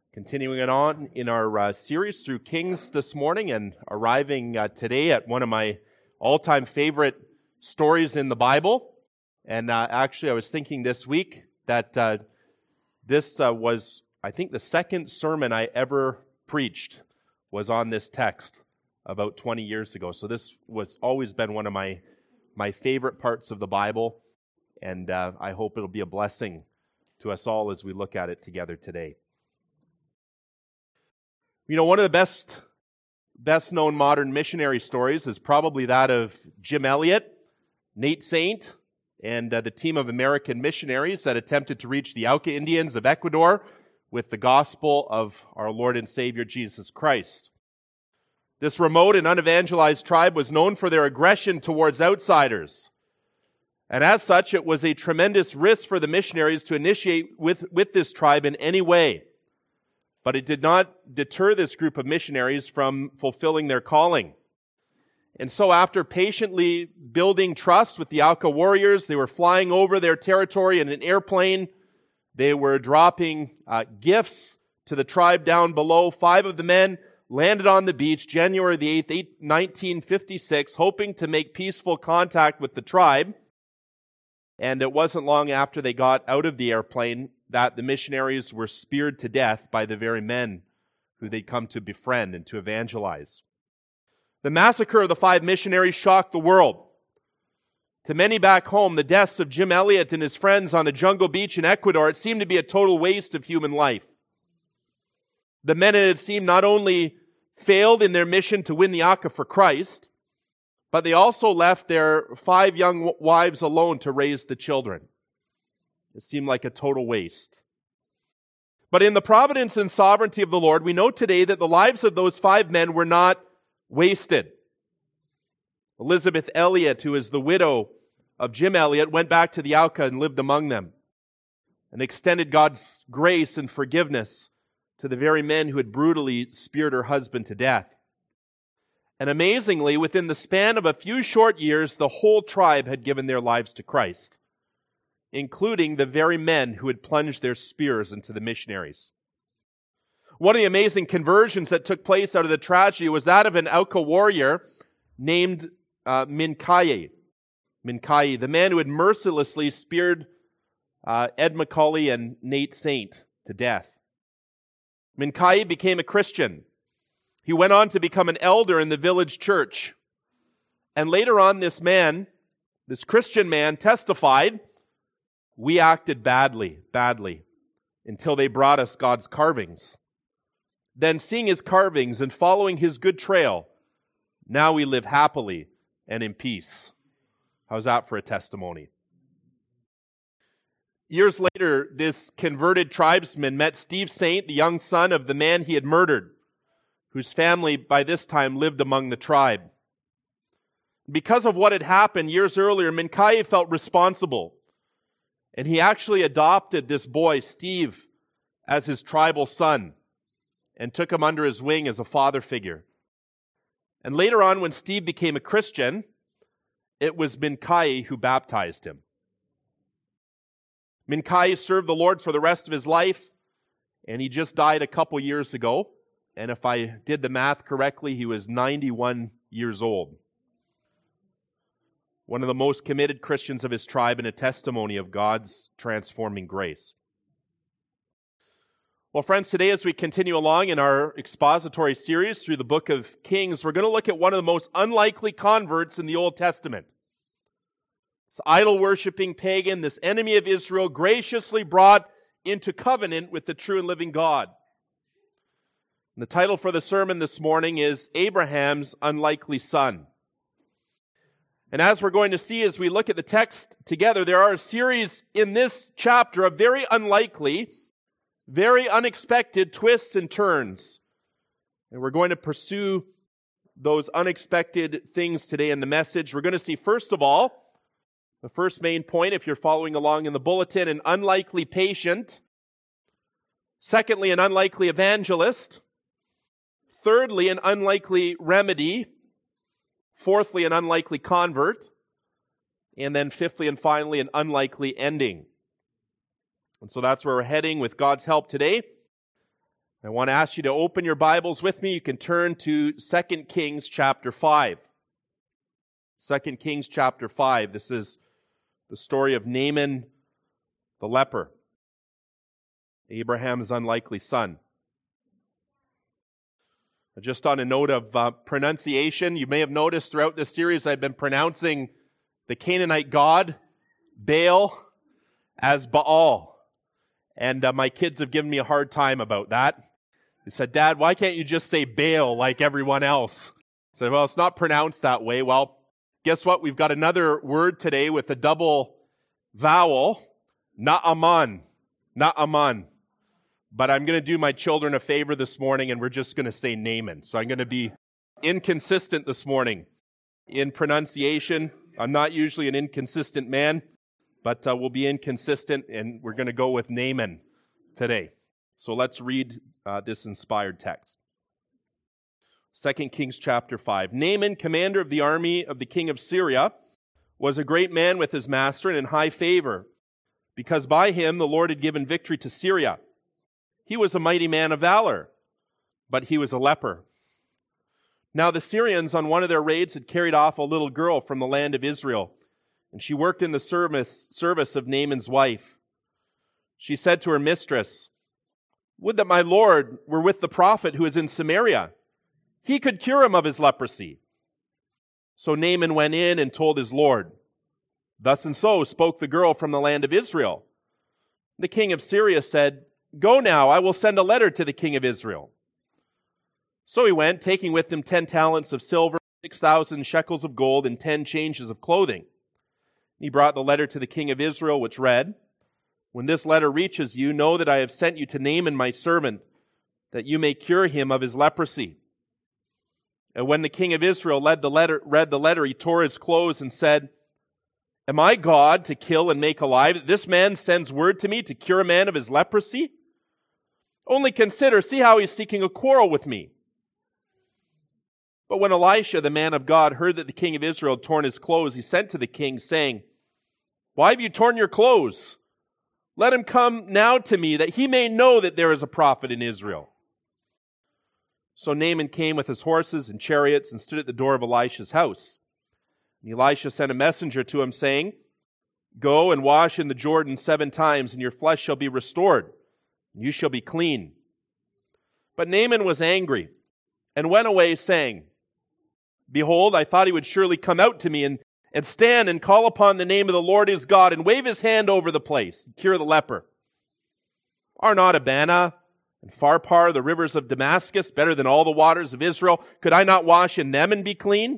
Continuing on in our series through Kings this morning and arriving today at one of my all-time favorite stories in the Bible. And actually, I was thinking this week that this was, I think, the second sermon I ever preached was on this text about 20 years ago. So this was always been one of my favorite parts of the Bible, and I hope it'll be a blessing to us all as we look at it together today. You know, one of the best known modern missionary stories is probably that of Jim Elliot, Nate Saint, and the team of American missionaries that attempted to reach the Auca Indians of Ecuador with the gospel of our Lord and Savior Jesus Christ. This remote and unevangelized tribe was known for their aggression towards outsiders. And as such, it was a tremendous risk for the missionaries to initiate with this tribe in any way. But it did not deter this group of missionaries from fulfilling their calling. And so after patiently building trust with the Auca warriors, they were flying over their territory in an airplane. They were dropping gifts to the tribe down below. 5 of the men landed on the beach January the 8th, 1956, hoping to make peaceful contact with the tribe. And it wasn't long after they got out of the airplane that the missionaries were speared to death by the very men who they'd come to befriend and to evangelize. The massacre of the 5 missionaries shocked the world. To many back home, the deaths of Jim Elliot and his friends on a jungle beach in Ecuador, it seemed to be a total waste of human life. The men, it seemed, not only failed in their mission to win the Auca for Christ, but they also left their 5 young wives alone to raise the children. It seemed like a total waste. But in the providence and sovereignty of the Lord, we know today that the lives of those 5 men were not wasted. Elizabeth Elliot, who is the widow of Jim Elliot, went back to the Auca and lived among them and extended God's grace and forgiveness to the very men who had brutally speared her husband to death. And amazingly, within the span of a few short years, the whole tribe had given their lives to Christ, including the very men who had plunged their spears into the missionaries. One of the amazing conversions that took place out of the tragedy was that of an Auca warrior named Mincaye. Mincaye, the man who had mercilessly speared Ed McCauley and Nate Saint to death. Mincaye became a Christian. He went on to become an elder in the village church. And later on, this Christian man, testified, "We acted badly, until they brought us God's carvings. Then seeing his carvings and following his good trail, now we live happily and in peace." How's that for a testimony? Years later, this converted tribesman met Steve Saint, the young son of the man he had murdered, whose family by this time lived among the tribe. Because of what had happened years earlier, Mincaye felt responsible. And he actually adopted this boy, Steve, as his tribal son and took him under his wing as a father figure. And later on, when Steve became a Christian, it was Mincaye who baptized him. Mincaye served the Lord for the rest of his life, and he just died a couple years ago. And if I did the math correctly, he was 91 years old. One of the most committed Christians of his tribe and a testimony of God's transforming grace. Well, friends, today as we continue along in our expository series through the book of Kings, we're going to look at one of the most unlikely converts in the Old Testament. This idol-worshiping pagan, this enemy of Israel, graciously brought into covenant with the true and living God. And the title for the sermon this morning is Abraham's Unlikely Son. And as we're going to see as we look at the text together, there are a series in this chapter of very unlikely, very unexpected twists and turns. And we're going to pursue those unexpected things today in the message. We're going to see, first of all, the first main point, if you're following along in the bulletin, an unlikely patient. Secondly, an unlikely evangelist. Thirdly, an unlikely remedy. Fourthly, an unlikely convert. And then fifthly and finally, an unlikely ending. And so that's where we're heading with God's help today. I want to ask you to open your Bibles with me. You can turn to 2 Kings chapter 5. 2 Kings chapter 5. This is the story of Naaman the leper, Abraham's unlikely son. Just on a note of pronunciation, you may have noticed throughout this series I've been pronouncing the Canaanite god, Baal, as Baal. And my kids have given me a hard time about that. They said, "Dad, why can't you just say Baal like everyone else?" I said, "Well, it's not pronounced that way." Well, guess what? We've got another word today with a double vowel, Naaman. Naaman. But I'm going to do my children a favor this morning, and we're just going to say Naaman. So I'm going to be inconsistent this morning in pronunciation. I'm not usually an inconsistent man, but we'll be inconsistent, and we're going to go with Naaman today. So let's read this inspired text. 2 Kings chapter 5. Naaman, commander of the army of the king of Syria, was a great man with his master and in high favor, because by him the Lord had given victory to Syria. He was a mighty man of valor, but he was a leper. Now the Syrians on one of their raids had carried off a little girl from the land of Israel, and she worked in the service of Naaman's wife. She said to her mistress, "Would that my Lord were with the prophet who is in Samaria. He could cure him of his leprosy." So Naaman went in and told his Lord. Thus and so spoke the girl from the land of Israel. The king of Syria said, "Go now, I will send a letter to the king of Israel." So he went, taking with him 10 talents of silver, 6,000 shekels of gold, and 10 changes of clothing. He brought the letter to the king of Israel, which read, "When this letter reaches you, know that I have sent you to Naaman my servant, that you may cure him of his leprosy." And when the king of Israel read the letter, he tore his clothes and said, "Am I God to kill and make alive? This man sends word to me to cure a man of his leprosy? Only consider, see how he's seeking a quarrel with me." But when Elisha, the man of God, heard that the king of Israel had torn his clothes, he sent to the king, saying, "Why have you torn your clothes? Let him come now to me, that he may know that there is a prophet in Israel." So Naaman came with his horses and chariots and stood at the door of Elisha's house. And Elisha sent a messenger to him, saying, "Go and wash in the Jordan 7 times, and your flesh shall be restored, and you shall be clean." But Naaman was angry and went away, saying, "Behold, I thought he would surely come out to me and stand and call upon the name of the Lord his God and wave his hand over the place and cure the leper. Are not Abana and Pharpar, the rivers of Damascus, better than all the waters of Israel? Could I not wash in them and be clean?"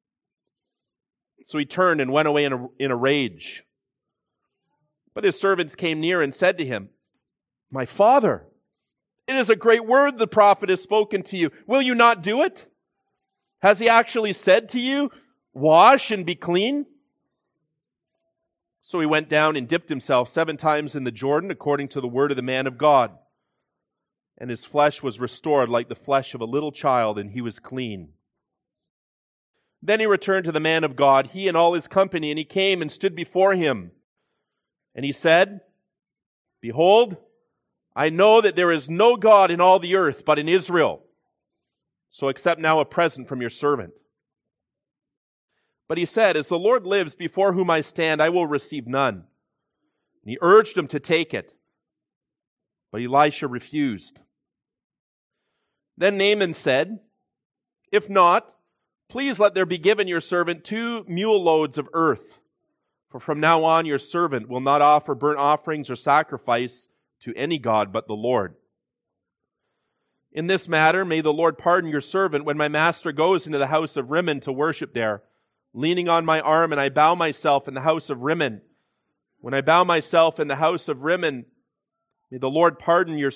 So he turned and went away in a rage. But his servants came near and said to him, "My father, it is a great word the prophet has spoken to you. Will you not do it? Has he actually said to you, 'Wash and be clean'?" So he went down and dipped himself 7 times in the Jordan, according to the word of the man of God. And his flesh was restored like the flesh of a little child, and he was clean. Then he returned to the man of God, he and all his company, and he came and stood before him. And he said, "Behold, I know that there is no God in all the earth but in Israel. So accept now a present from your servant." But he said, "As the Lord lives, before whom I stand, I will receive none." And he urged him to take it. But Elisha refused. Then Naaman said, "If not, please let there be given your servant 2 mule loads of earth. For from now on your servant will not offer burnt offerings or sacrifice to any god but the Lord. In this matter, may the Lord pardon your servant when my master goes into the house of Rimmon to worship there, leaning on my arm, and I bow myself in the house of Rimmon. When I bow myself in the house of Rimmon, may the Lord pardon your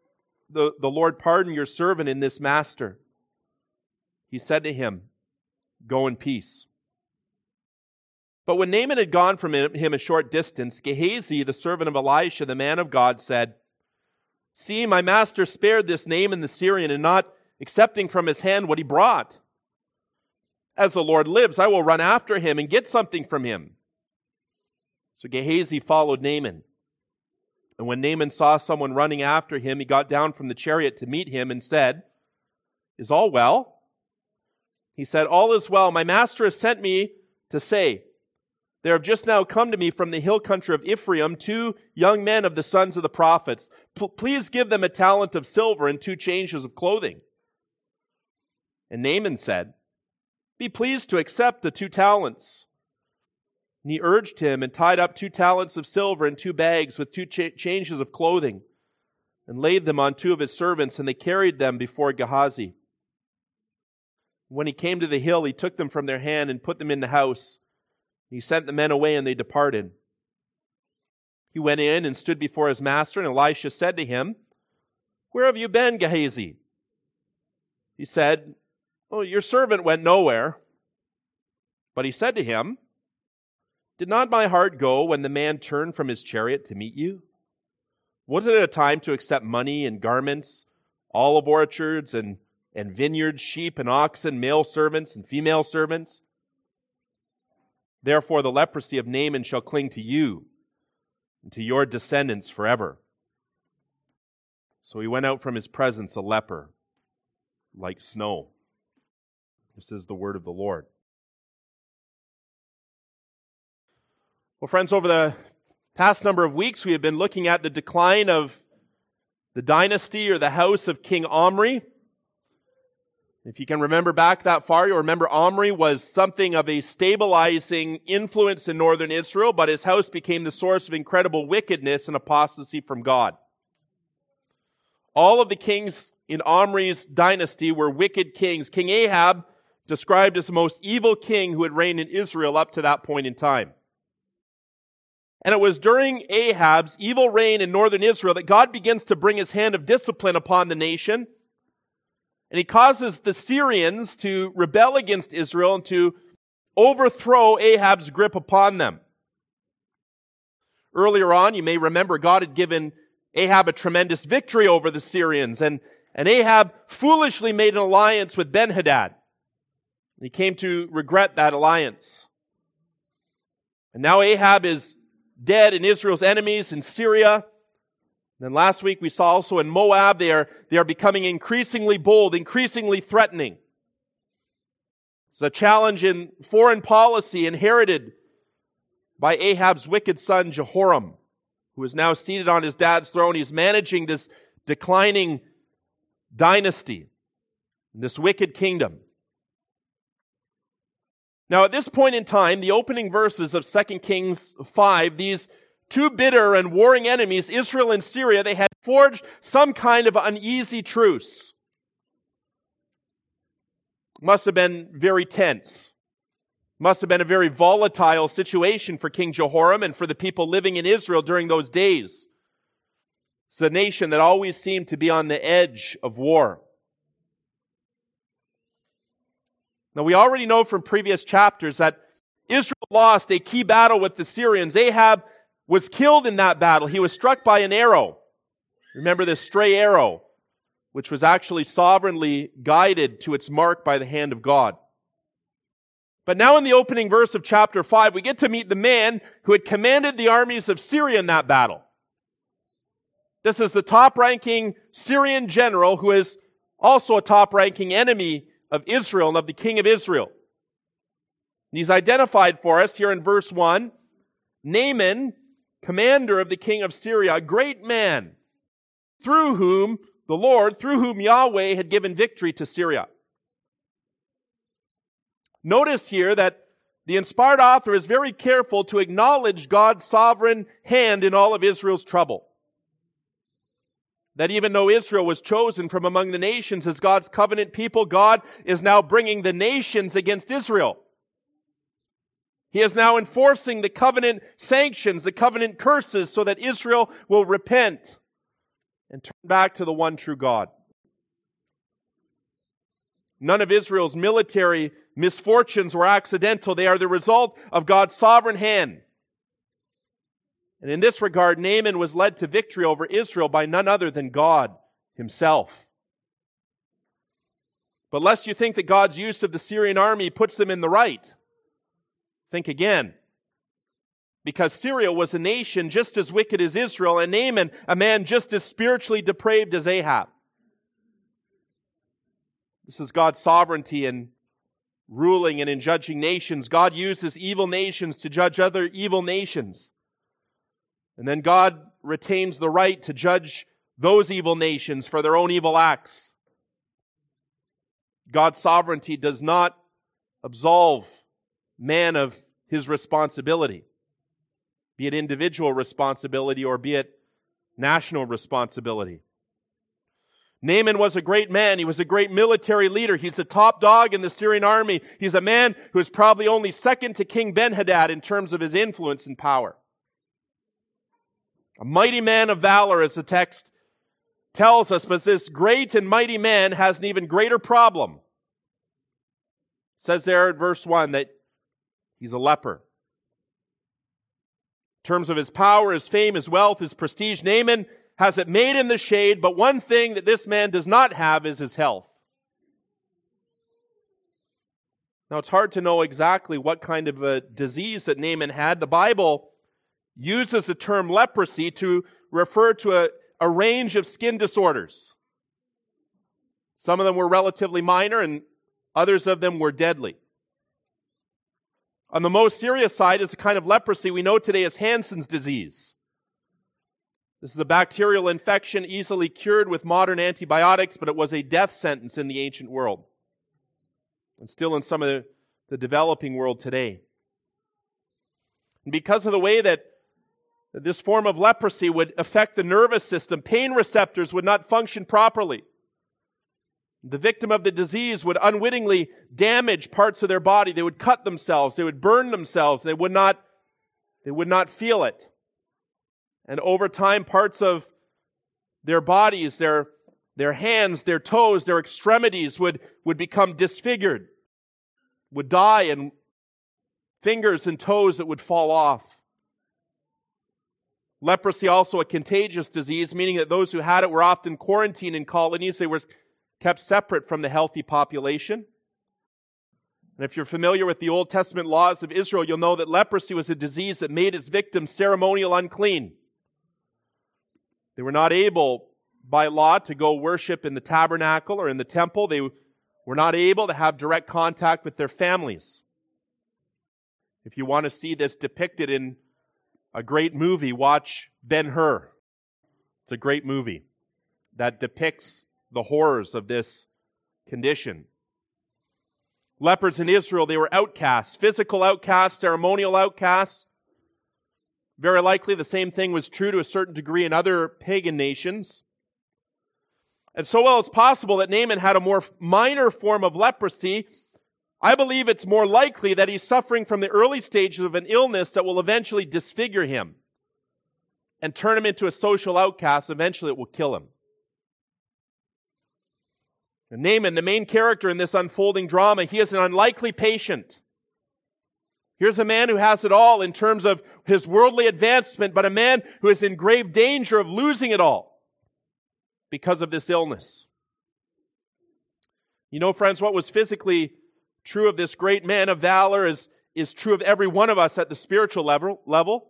servant in this master." He said to him, "Go in peace." But when Naaman had gone from him a short distance, Gehazi, the servant of Elisha, the man of God, said, "See, my master spared this Naaman the Syrian, and not accepting from his hand what he brought. As the Lord lives, I will run after him and get something from him." So Gehazi followed Naaman. And when Naaman saw someone running after him, he got down from the chariot to meet him and said, "Is all well?" He said, "All is well. My master has sent me to say, there have just now come to me from the hill country of Ephraim 2 young men of the sons of the prophets. Please give them a talent of silver and 2 changes of clothing." And Naaman said, "Be pleased to accept the 2 talents. And he urged him and tied up 2 talents of silver in 2 bags with 2 changes of clothing and laid them on 2 of his servants, and they carried them before Gehazi. When he came to the hill, he took them from their hand and put them in the house. He sent the men away, and they departed. He went in and stood before his master, and Elisha said to him, "Where have you been, Gehazi?" He said, "Oh, your servant went nowhere." But he said to him, "Did not my heart go when the man turned from his chariot to meet you? Was it a time to accept money and garments, olive orchards and vineyards, sheep and oxen, male servants and female servants? Therefore the leprosy of Naaman shall cling to you and to your descendants forever." So he went out from his presence a leper, like snow. This is the word of the Lord. Well, friends, over the past number of weeks, we have been looking at the decline of the dynasty or the house of King Omri. If you can remember back that far, you'll remember Omri was something of a stabilizing influence in northern Israel, but his house became the source of incredible wickedness and apostasy from God. All of the kings in Omri's dynasty were wicked kings. King Ahab, described as the most evil king who had reigned in Israel up to that point in time. And it was during Ahab's evil reign in northern Israel that God begins to bring his hand of discipline upon the nation. And he causes the Syrians to rebel against Israel and to overthrow Ahab's grip upon them. Earlier on, you may remember, God had given Ahab a tremendous victory over the Syrians. And Ahab foolishly made an alliance with Ben-Hadad. He came to regret that alliance. And now Ahab is dead, and Israel's enemies in Syria. And then last week we saw also in Moab, they are becoming increasingly bold, increasingly threatening. It's a challenge in foreign policy inherited by Ahab's wicked son Jehoram, who is now seated on his dad's throne. He's managing this declining dynasty, this wicked kingdom. Now at this point in time, the opening verses of 2 Kings 5, these 2 bitter and warring enemies, Israel and Syria, they had forged some kind of uneasy truce. Must have been very tense. Must have been a very volatile situation for King Jehoram and for the people living in Israel during those days. It's a nation that always seemed to be on the edge of war. Now we already know from previous chapters that Israel lost a key battle with the Syrians. Ahab was killed in that battle. He was struck by an arrow. Remember this stray arrow, which was actually sovereignly guided to its mark by the hand of God. But now in the opening verse of chapter 5, we get to meet the man who had commanded the armies of Syria in that battle. This is the top-ranking Syrian general who is also a top-ranking enemy of Israel and of the king of Israel. And he's identified for us here in verse 1, Naaman, commander of the king of Syria, a great man, through whom Yahweh had given victory to Syria. Notice here that the inspired author is very careful to acknowledge God's sovereign hand in all of Israel's trouble. That even though Israel was chosen from among the nations as God's covenant people, God is now bringing the nations against Israel. He is now enforcing the covenant sanctions, the covenant curses, so that Israel will repent and turn back to the one true God. None of Israel's military misfortunes were accidental. They are the result of God's sovereign hand. And in this regard, Naaman was led to victory over Israel by none other than God himself. But lest you think that God's use of the Syrian army puts them in the right, think again. because Syria was a nation just as wicked as Israel, and Naaman, a man just as spiritually depraved as Ahab. This is God's sovereignty in ruling and in judging nations. God uses evil nations to judge other evil nations. And then God retains the right to judge those evil nations for their own evil acts. God's sovereignty does not absolve man of his responsibility, be it individual responsibility or be it national responsibility. Naaman was a great man. He was a great military leader. He's the top dog in the Syrian army. He's a man who is probably only second to King Ben-Hadad in terms of his influence and power. A mighty man of valor, as the text tells us, but this great and mighty man has an even greater problem. It says there in verse 1 that he's a leper. In terms of his power, his fame, his wealth, his prestige, Naaman has it made in the shade, but one thing that this man does not have is his health. Now, it's hard to know exactly what kind of a disease that Naaman had. The Bible uses the term leprosy to refer to a range of skin disorders. Some of them were relatively minor, and others of them were deadly. On the most serious side is a kind of leprosy we know today as Hansen's disease. This is a bacterial infection easily cured with modern antibiotics, but it was a death sentence in the ancient world, and still in some of the developing world today. And because of the way that this form of leprosy would affect the nervous system, pain receptors would not function properly. The victim of the disease would unwittingly damage parts of their body. They would cut themselves. They would burn themselves. They would not feel it. And over time, parts of their bodies, their hands, their toes, their extremities would become disfigured, would die, and fingers and toes that would fall off. Leprosy, also a contagious disease, meaning that those who had it were often quarantined in colonies. They were kept separate from the healthy population. And if you're familiar with the Old Testament laws of Israel, you'll know that leprosy was a disease that made its victims ceremonial unclean. They were not able, by law, to go worship in the tabernacle or in the temple. They were not able to have direct contact with their families. If you want to see this depicted in a great movie, watch Ben-Hur. It's a great movie that depicts the horrors of this condition. Lepers in Israel, they were outcasts, physical outcasts, ceremonial outcasts. Very likely the same thing was true to a certain degree in other pagan nations. And so while it's possible that Naaman had a more minor form of leprosy, I believe it's more likely that he's suffering from the early stages of an illness that will eventually disfigure him and turn him into a social outcast. Eventually it will kill him. And Naaman, the main character in this unfolding drama, he is an unlikely patient. Here's a man who has it all in terms of his worldly advancement, but a man who is in grave danger of losing it all because of this illness. You know, friends, what was physically true of this great man of valor is true of every one of us at the spiritual level.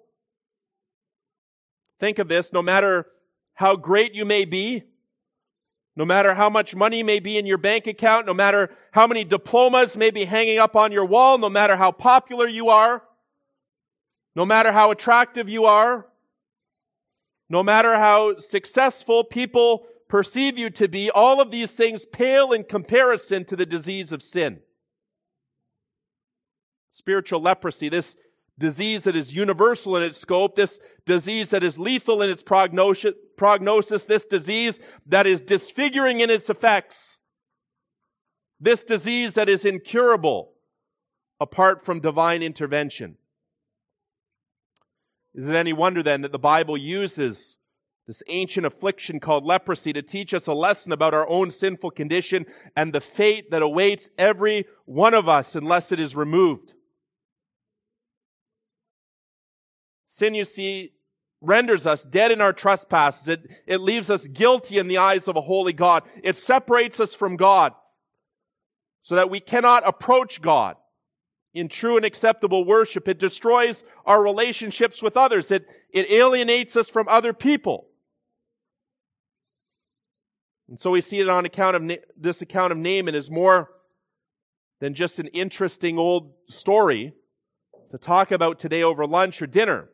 Think of this, no matter how great you may be, no matter how much money may be in your bank account, no matter how many diplomas may be hanging up on your wall, no matter how popular you are, no matter how attractive you are, no matter how successful people perceive you to be, all of these things pale in comparison to the disease of sin. Spiritual leprosy, this disease that is universal in its scope, this disease that is lethal in its prognosis, this disease that is disfiguring in its effects, this disease that is incurable apart from divine intervention. Is it any wonder then that the Bible uses this ancient affliction called leprosy to teach us a lesson about our own sinful condition and the fate that awaits every one of us unless it is removed? Sin, you see, renders us dead in our trespasses. It leaves us guilty in the eyes of a holy God. It separates us from God so that we cannot approach God in true and acceptable worship. It destroys our relationships with others. It alienates us from other people. And so we see it on account of this account of Naaman is more than just an interesting old story to talk about today over lunch or dinner.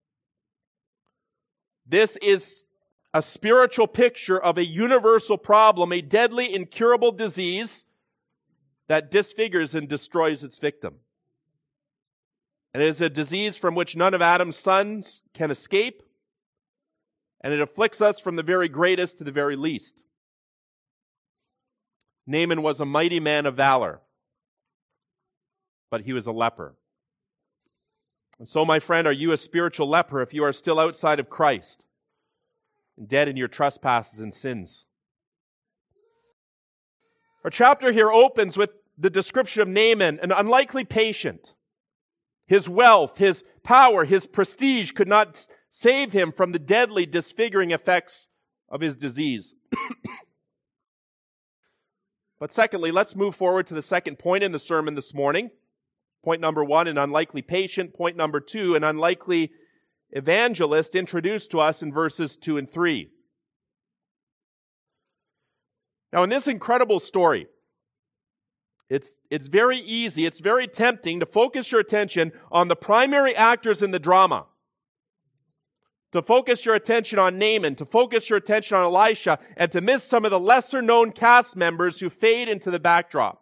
This is a spiritual picture of a universal problem, a deadly, incurable disease that disfigures and destroys its victim. And it is a disease from which none of Adam's sons can escape, and it afflicts us from the very greatest to the very least. Naaman was a mighty man of valor, but he was a leper. And so, my friend, are you a spiritual leper if you are still outside of Christ and dead in your trespasses and sins? Our chapter here opens with the description of Naaman, an unlikely patient. His wealth, his power, his prestige could not save him from the deadly, disfiguring effects of his disease. But secondly, let's move forward to the second point in the sermon this morning. Point number 1, an unlikely patient. Point number 2, an unlikely evangelist introduced to us in verses 2 and 3. Now, in this incredible story, it's very easy, it's very tempting to focus your attention on the primary actors in the drama. To focus your attention on Naaman, to focus your attention on Elisha, and to miss some of the lesser-known cast members who fade into the backdrop.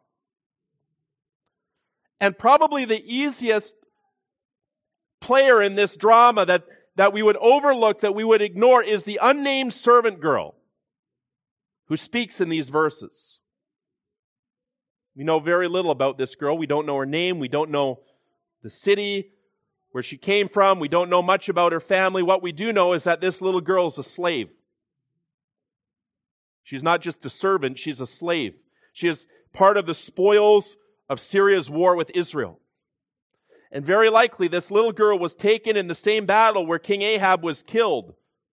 And probably the easiest player in this drama that we would overlook, that we would ignore, is the unnamed servant girl who speaks in these verses. We know very little about this girl. We don't know her name. We don't know the city where she came from. We don't know much about her family. What we do know is that this little girl is a slave. She's not just a servant, she's a slave. She is part of the spoils of Syria's war with Israel. And very likely this little girl was taken in the same battle where King Ahab was killed.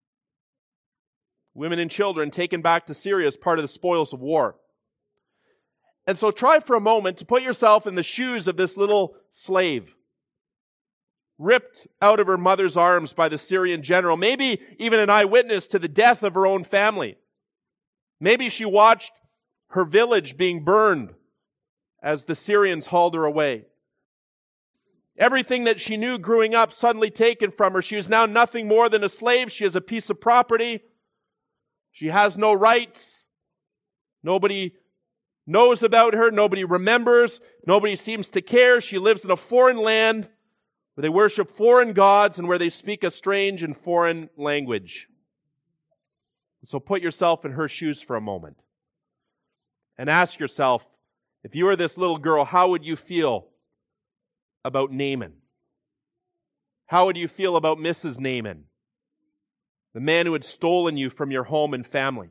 Women and children taken back to Syria as part of the spoils of war. And so try for a moment to put yourself in the shoes of this little slave, ripped out of her mother's arms by the Syrian general, maybe even an eyewitness to the death of her own family. Maybe she watched her village being burned as the Syrians hauled her away. Everything that she knew growing up suddenly taken from her. She is now nothing more than a slave. She is a piece of property. She has no rights. Nobody knows about her. Nobody remembers. Nobody seems to care. She lives in a foreign land where they worship foreign gods and where they speak a strange and foreign language. So put yourself in her shoes for a moment and ask yourself, if you were this little girl, how would you feel about Naaman? How would you feel about Mrs. Naaman, the man who had stolen you from your home and family?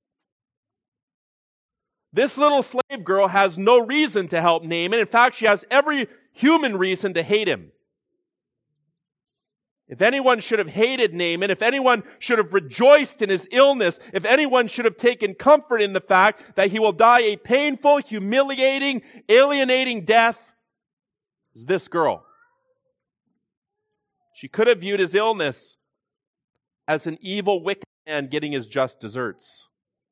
This little slave girl has no reason to help Naaman. In fact, she has every human reason to hate him. If anyone should have hated Naaman, if anyone should have rejoiced in his illness, if anyone should have taken comfort in the fact that he will die a painful, humiliating, alienating death, is this girl. She could have viewed his illness as an evil, wicked man getting his just deserts.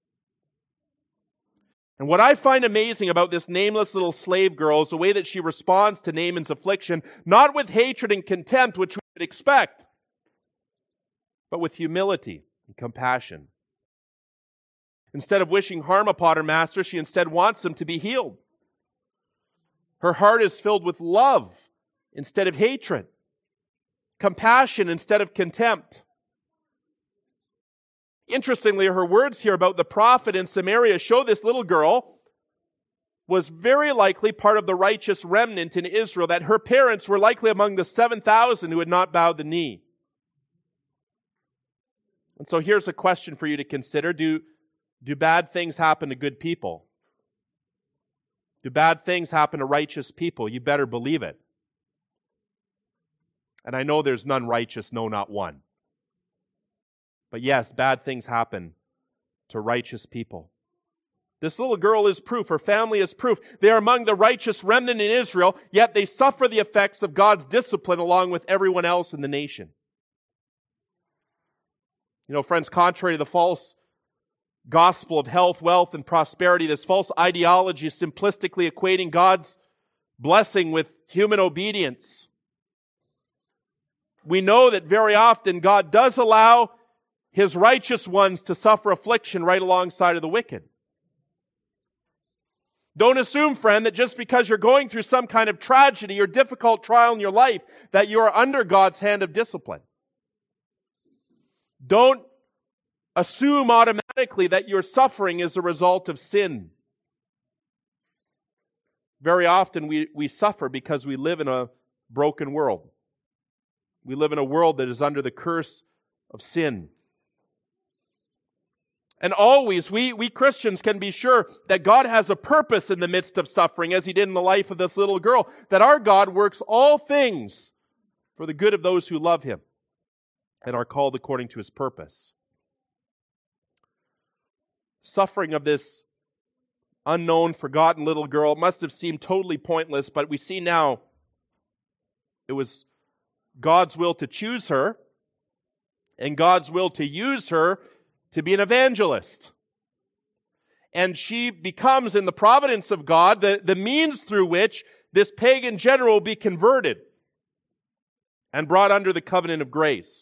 And what I find amazing about this nameless little slave girl is the way that she responds to Naaman's affliction, not with hatred and contempt, which we would expect, but with humility and compassion. Instead of wishing harm upon her master, she instead wants him to be healed. Her heart is filled with love instead of hatred, compassion instead of contempt. Interestingly, her words here about the prophet in Samaria show this little girl was very likely part of the righteous remnant in Israel, that her parents were likely among the 7,000 who had not bowed the knee. And so here's a question for you to consider. Do bad things happen to good people? Do bad things happen to righteous people? You better believe it. And I know there's none righteous, no, not one. But yes, bad things happen to righteous people. This little girl is proof. Her family is proof. They are among the righteous remnant in Israel, yet they suffer the effects of God's discipline along with everyone else in the nation. You know, friends, contrary to the false gospel of health, wealth, and prosperity, this false ideology is simplistically equating God's blessing with human obedience. We know that very often God does allow His righteous ones to suffer affliction right alongside of the wicked. Don't assume, friend, that just because you're going through some kind of tragedy or difficult trial in your life, that you are under God's hand of discipline. Don't assume automatically that your suffering is a result of sin. Very often we suffer because we live in a broken world. We live in a world that is under the curse of sin. And always, we Christians can be sure that God has a purpose in the midst of suffering, as He did in the life of this little girl, that our God works all things for the good of those who love Him and are called according to His purpose. Suffering of this unknown, forgotten little girl must have seemed totally pointless, but we see now it was God's will to choose her and God's will to use her to be an evangelist. And she becomes, in the providence of God, the means through which this pagan general will be converted and brought under the covenant of grace.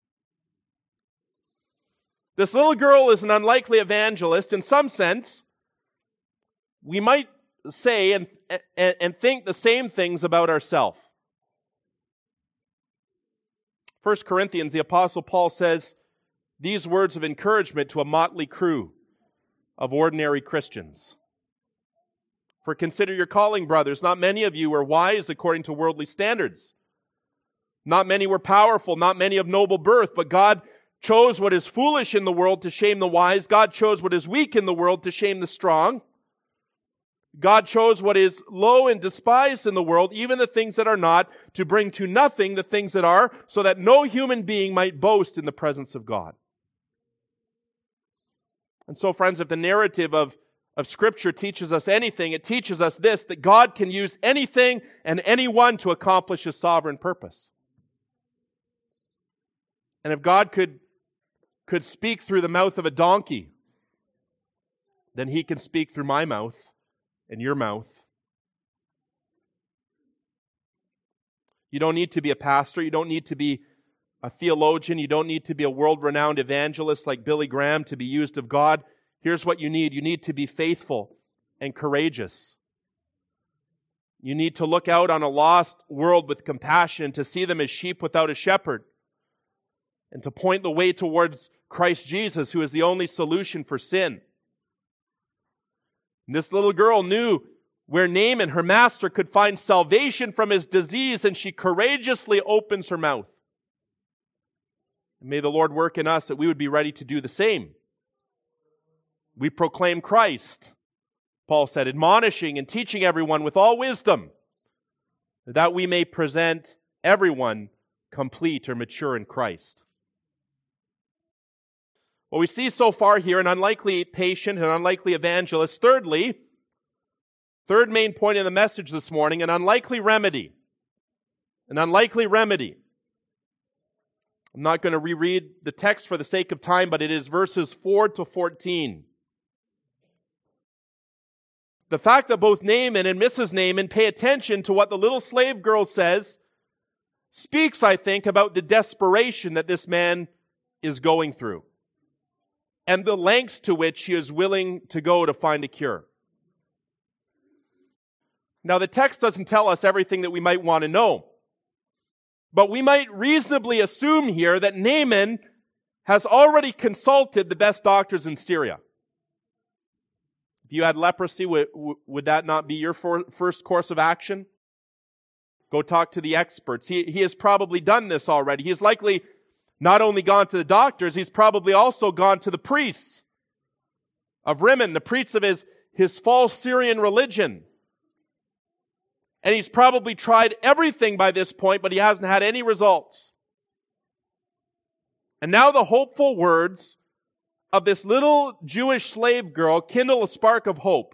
This little girl is an unlikely evangelist. In some sense, we might say and think the same things about ourselves. 1 Corinthians, the Apostle Paul says these words of encouragement to a motley crew of ordinary Christians. For consider your calling, brothers. Not many of you were wise according to worldly standards. Not many were powerful, not many of noble birth, but God chose what is foolish in the world to shame the wise. God chose what is weak in the world to shame the strong. God chose what is low and despised in the world, even the things that are not, to bring to nothing the things that are, so that no human being might boast in the presence of God. And so, friends, if the narrative of Scripture teaches us anything, it teaches us this, that God can use anything and anyone to accomplish His sovereign purpose. And if God could speak through the mouth of a donkey, then He can speak through my mouth and your mouth. You don't need to be a pastor. You don't need to be a theologian. You don't need to be a world-renowned evangelist like Billy Graham to be used of God. Here's what you need. You need to be faithful and courageous. You need to look out on a lost world with compassion, to see them as sheep without a shepherd, and to point the way towards Christ Jesus, who is the only solution for sin. And this little girl knew where Naaman, her master, could find salvation from his disease, and she courageously opens her mouth. And may the Lord work in us that we would be ready to do the same. We proclaim Christ, Paul said, admonishing and teaching everyone with all wisdom, that we may present everyone complete or mature in Christ. Well, we see so far here an unlikely patient, an unlikely evangelist. Thirdly, third main point in the message this morning, an unlikely remedy. An unlikely remedy. I'm not going to reread the text for the sake of time, but it is verses 4 to 14. The fact that both Naaman and Mrs. Naaman pay attention to what the little slave girl says speaks, I think, about the desperation that this man is going through and the lengths to which he is willing to go to find a cure. Now, the text doesn't tell us everything that we might want to know, but we might reasonably assume here that Naaman has already consulted the best doctors in Syria. If you had leprosy, would that not be your first course of action? Go talk to the experts. He has probably done this already. He has likely not only gone to the doctors, he's probably also gone to the priests of Rimmon, the priests of his false Syrian religion. And he's probably tried everything by this point, but he hasn't had any results. And now the hopeful words of this little Jewish slave girl kindle a spark of hope.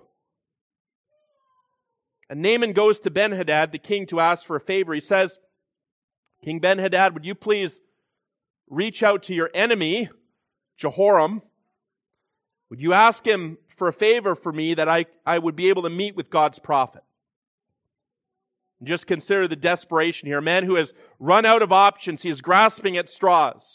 And Naaman goes to Ben-Hadad, the king, to ask for a favor. He says, King Ben-Hadad, would you please reach out to your enemy, Jehoram? Would you ask him for a favor for me that I would be able to meet with God's prophet? And just consider the desperation here. A man who has run out of options. He is grasping at straws.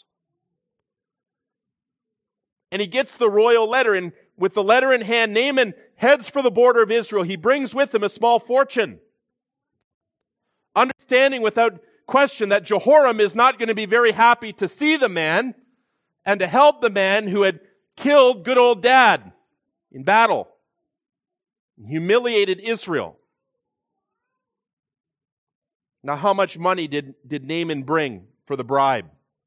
And he gets the royal letter, and with the letter in hand, Naaman heads for the border of Israel. He brings with him a small fortune, understanding without question that Jehoram is not going to be very happy to see the man and to help the man who had killed good old dad in battle and humiliated Israel. Now, how much money did Naaman bring for the bribe?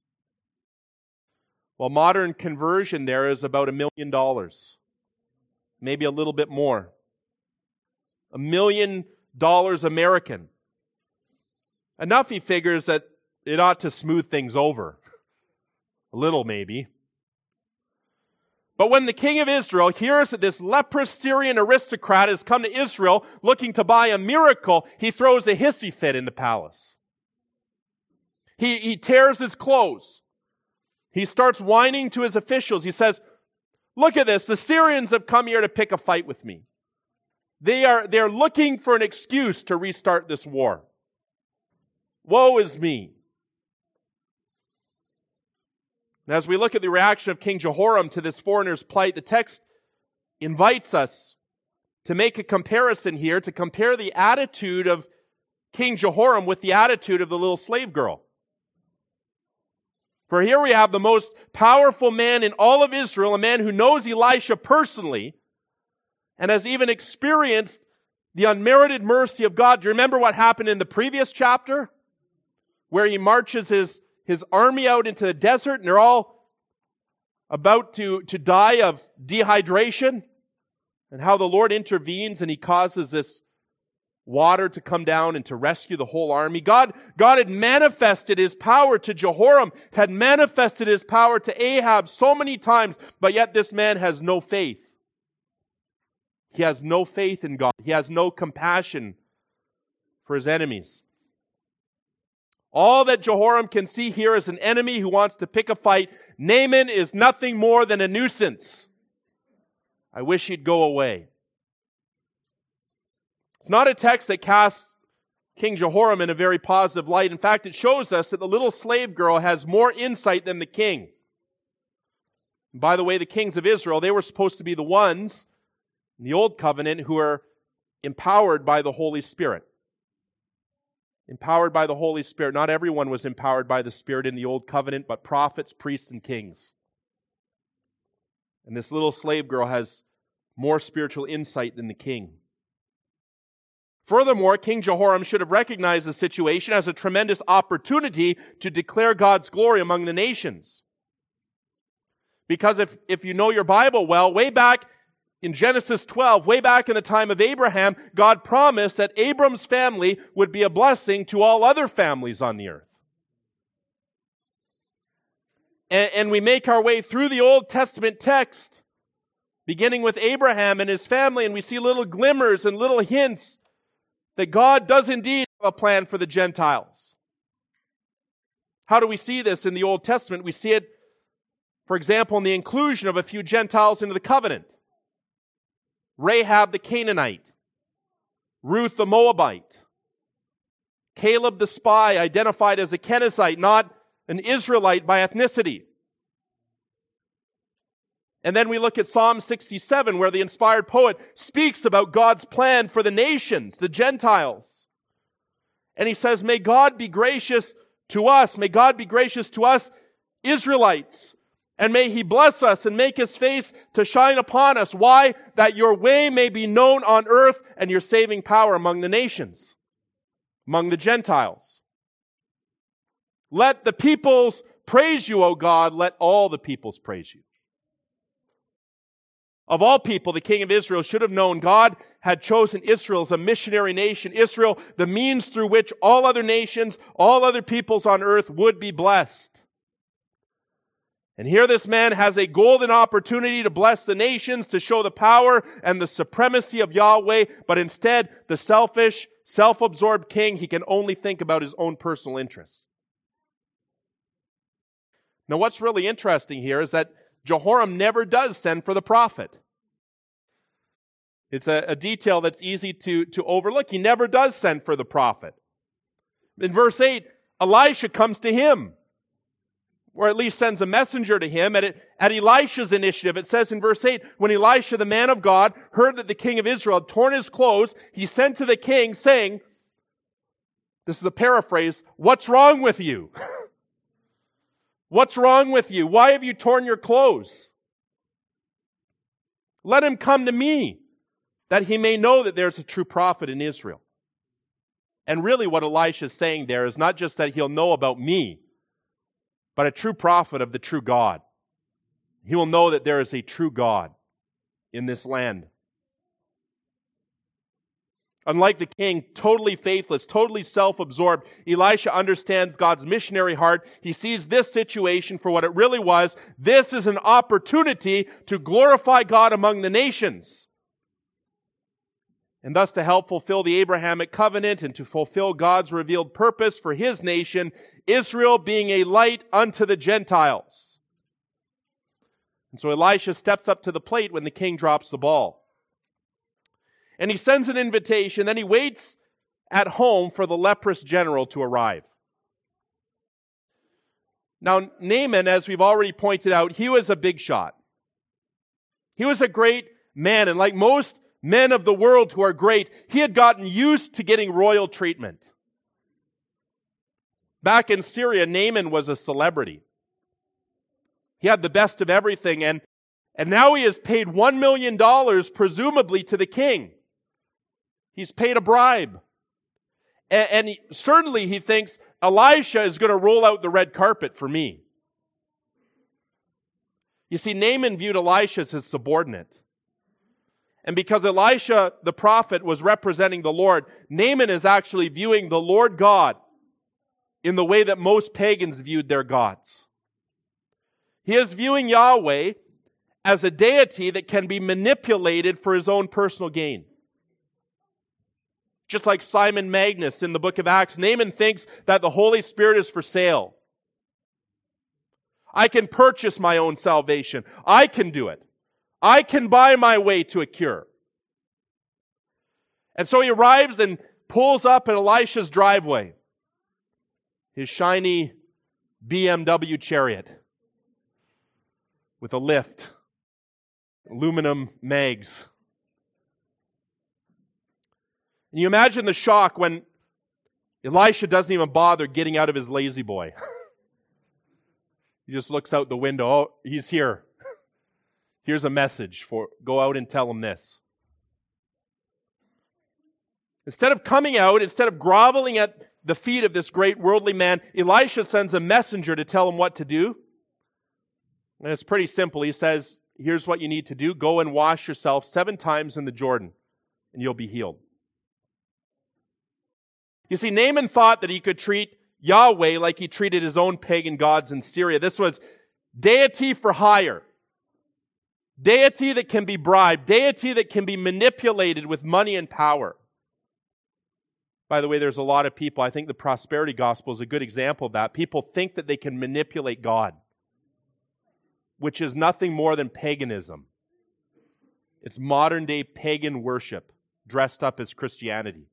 Well, modern conversion there is about $1 million. Maybe a little bit more. $1 million American. Enough, he figures, that it ought to smooth things over. A little, maybe. But when the king of Israel hears that this leprous Syrian aristocrat has come to Israel looking to buy a miracle, he throws a hissy fit in the palace. He tears his clothes. He starts whining to his officials. He says, look at this. The Syrians have come here to pick a fight with me. They're looking for an excuse to restart this war. Woe is me. And as we look at the reaction of King Jehoram to this foreigner's plight, the text invites us to make a comparison here, to compare the attitude of King Jehoram with the attitude of the little slave girl. For here we have the most powerful man in all of Israel, a man who knows Elisha personally and has even experienced the unmerited mercy of God. Do you remember what happened in the previous chapter? Where he marches his army out into the desert and they're all about to die of dehydration, and how the Lord intervenes and he causes this water to come down and to rescue the whole army. God had manifested his power to Jehoram, had manifested his power to Ahab so many times, but yet this man has no faith. He has no faith in God. He has no compassion for his enemies. All that Jehoram can see here is an enemy who wants to pick a fight. Naaman is nothing more than a nuisance. I wish he'd go away. It's not a text that casts King Jehoram in a very positive light. In fact, it shows us that the little slave girl has more insight than the king. And by the way, the kings of Israel, they were supposed to be the ones in the Old Covenant who are empowered by the Holy Spirit. Empowered by the Holy Spirit. Not everyone was empowered by the Spirit in the Old Covenant, but prophets, priests, and kings. And this little slave girl has more spiritual insight than the king. Furthermore, King Jehoram should have recognized the situation as a tremendous opportunity to declare God's glory among the nations. Because if you know your Bible well, way back in Genesis 12, way back in the time of Abraham, God promised that Abram's family would be a blessing to all other families on the earth. And we make our way through the Old Testament text, beginning with Abraham and his family, and we see little glimmers and little hints that God does indeed have a plan for the Gentiles. How do we see this in the Old Testament? We see it, for example, in the inclusion of a few Gentiles into the covenant. Rahab the Canaanite, Ruth the Moabite, Caleb the spy, identified as a Kenizzite, not an Israelite by ethnicity. And then we look at Psalm 67, where the inspired poet speaks about God's plan for the nations, the Gentiles. And he says, may God be gracious to us. May God be gracious to us, Israelites. And may He bless us and make His face to shine upon us. Why? That your way may be known on earth and your saving power among the nations, among the Gentiles. Let the peoples praise you, O God. Let all the peoples praise you. Of all people, the king of Israel should have known God had chosen Israel as a missionary nation. Israel, the means through which all other nations, all other peoples on earth would be blessed. And here this man has a golden opportunity to bless the nations, to show the power and the supremacy of Yahweh, but instead, the selfish, self-absorbed king, he can only think about his own personal interests. Now, what's really interesting here is that Jehoram never does send for the prophet. It's a detail that's easy to overlook. He never does send for the prophet. In verse 8, Elisha comes to him, or at least sends a messenger to him. At Elisha's initiative, it says in verse 8, when Elisha, the man of God, heard that the king of Israel had torn his clothes, he sent to the king saying, this is a paraphrase, "What's wrong with you? What's wrong with you? Why have you torn your clothes? Let him come to me, that he may know that there's a true prophet in Israel." And really what Elisha is saying there is not just that he'll know about me, but a true prophet of the true God. He will know that there is a true God in this land. Unlike the king, totally faithless, totally self-absorbed, Elisha understands God's missionary heart. He sees this situation for what it really was. This is an opportunity to glorify God among the nations, and thus to help fulfill the Abrahamic covenant and to fulfill God's revealed purpose for His nation, Israel being a light unto the Gentiles. And so Elisha steps up to the plate when the king drops the ball. And he sends an invitation, then he waits at home for the leprous general to arrive. Now, Naaman, as we've already pointed out, he was a big shot. He was a great man, and like most men of the world who are great, he had gotten used to getting royal treatment. Back in Syria, Naaman was a celebrity. He had the best of everything, and now he has paid $1 million, presumably, to the king. He's paid a bribe. And certainly he thinks Elisha is going to roll out the red carpet for me. You see, Naaman viewed Elisha as his subordinate. And because Elisha, the prophet, was representing the Lord, Naaman is actually viewing the Lord God in the way that most pagans viewed their gods. He is viewing Yahweh as a deity that can be manipulated for his own personal gain. Just like Simon Magus in the book of Acts, Naaman thinks that the Holy Spirit is for sale. I can purchase my own salvation. I can do it. I can buy my way to a cure. And so he arrives and pulls up in Elisha's driveway, his shiny BMW chariot with a lift, aluminum mags. And you imagine the shock when Elisha doesn't even bother getting out of his lazy boy. He just looks out the window. Oh, he's here. Here's a message go out and tell him this. Instead of coming out, instead of groveling at the feet of this great worldly man, Elisha sends a messenger to tell him what to do. And it's pretty simple. He says, here's what you need to do. Go and wash yourself 7 times in the Jordan, and you'll be healed. You see, Naaman thought that he could treat Yahweh like he treated his own pagan gods in Syria. This was deity for hire. Deity that can be bribed. Deity that can be manipulated with money and power. By the way, there's a lot of people, I think the prosperity gospel is a good example of that. People think that they can manipulate God, which is nothing more than paganism. It's modern day pagan worship dressed up as Christianity.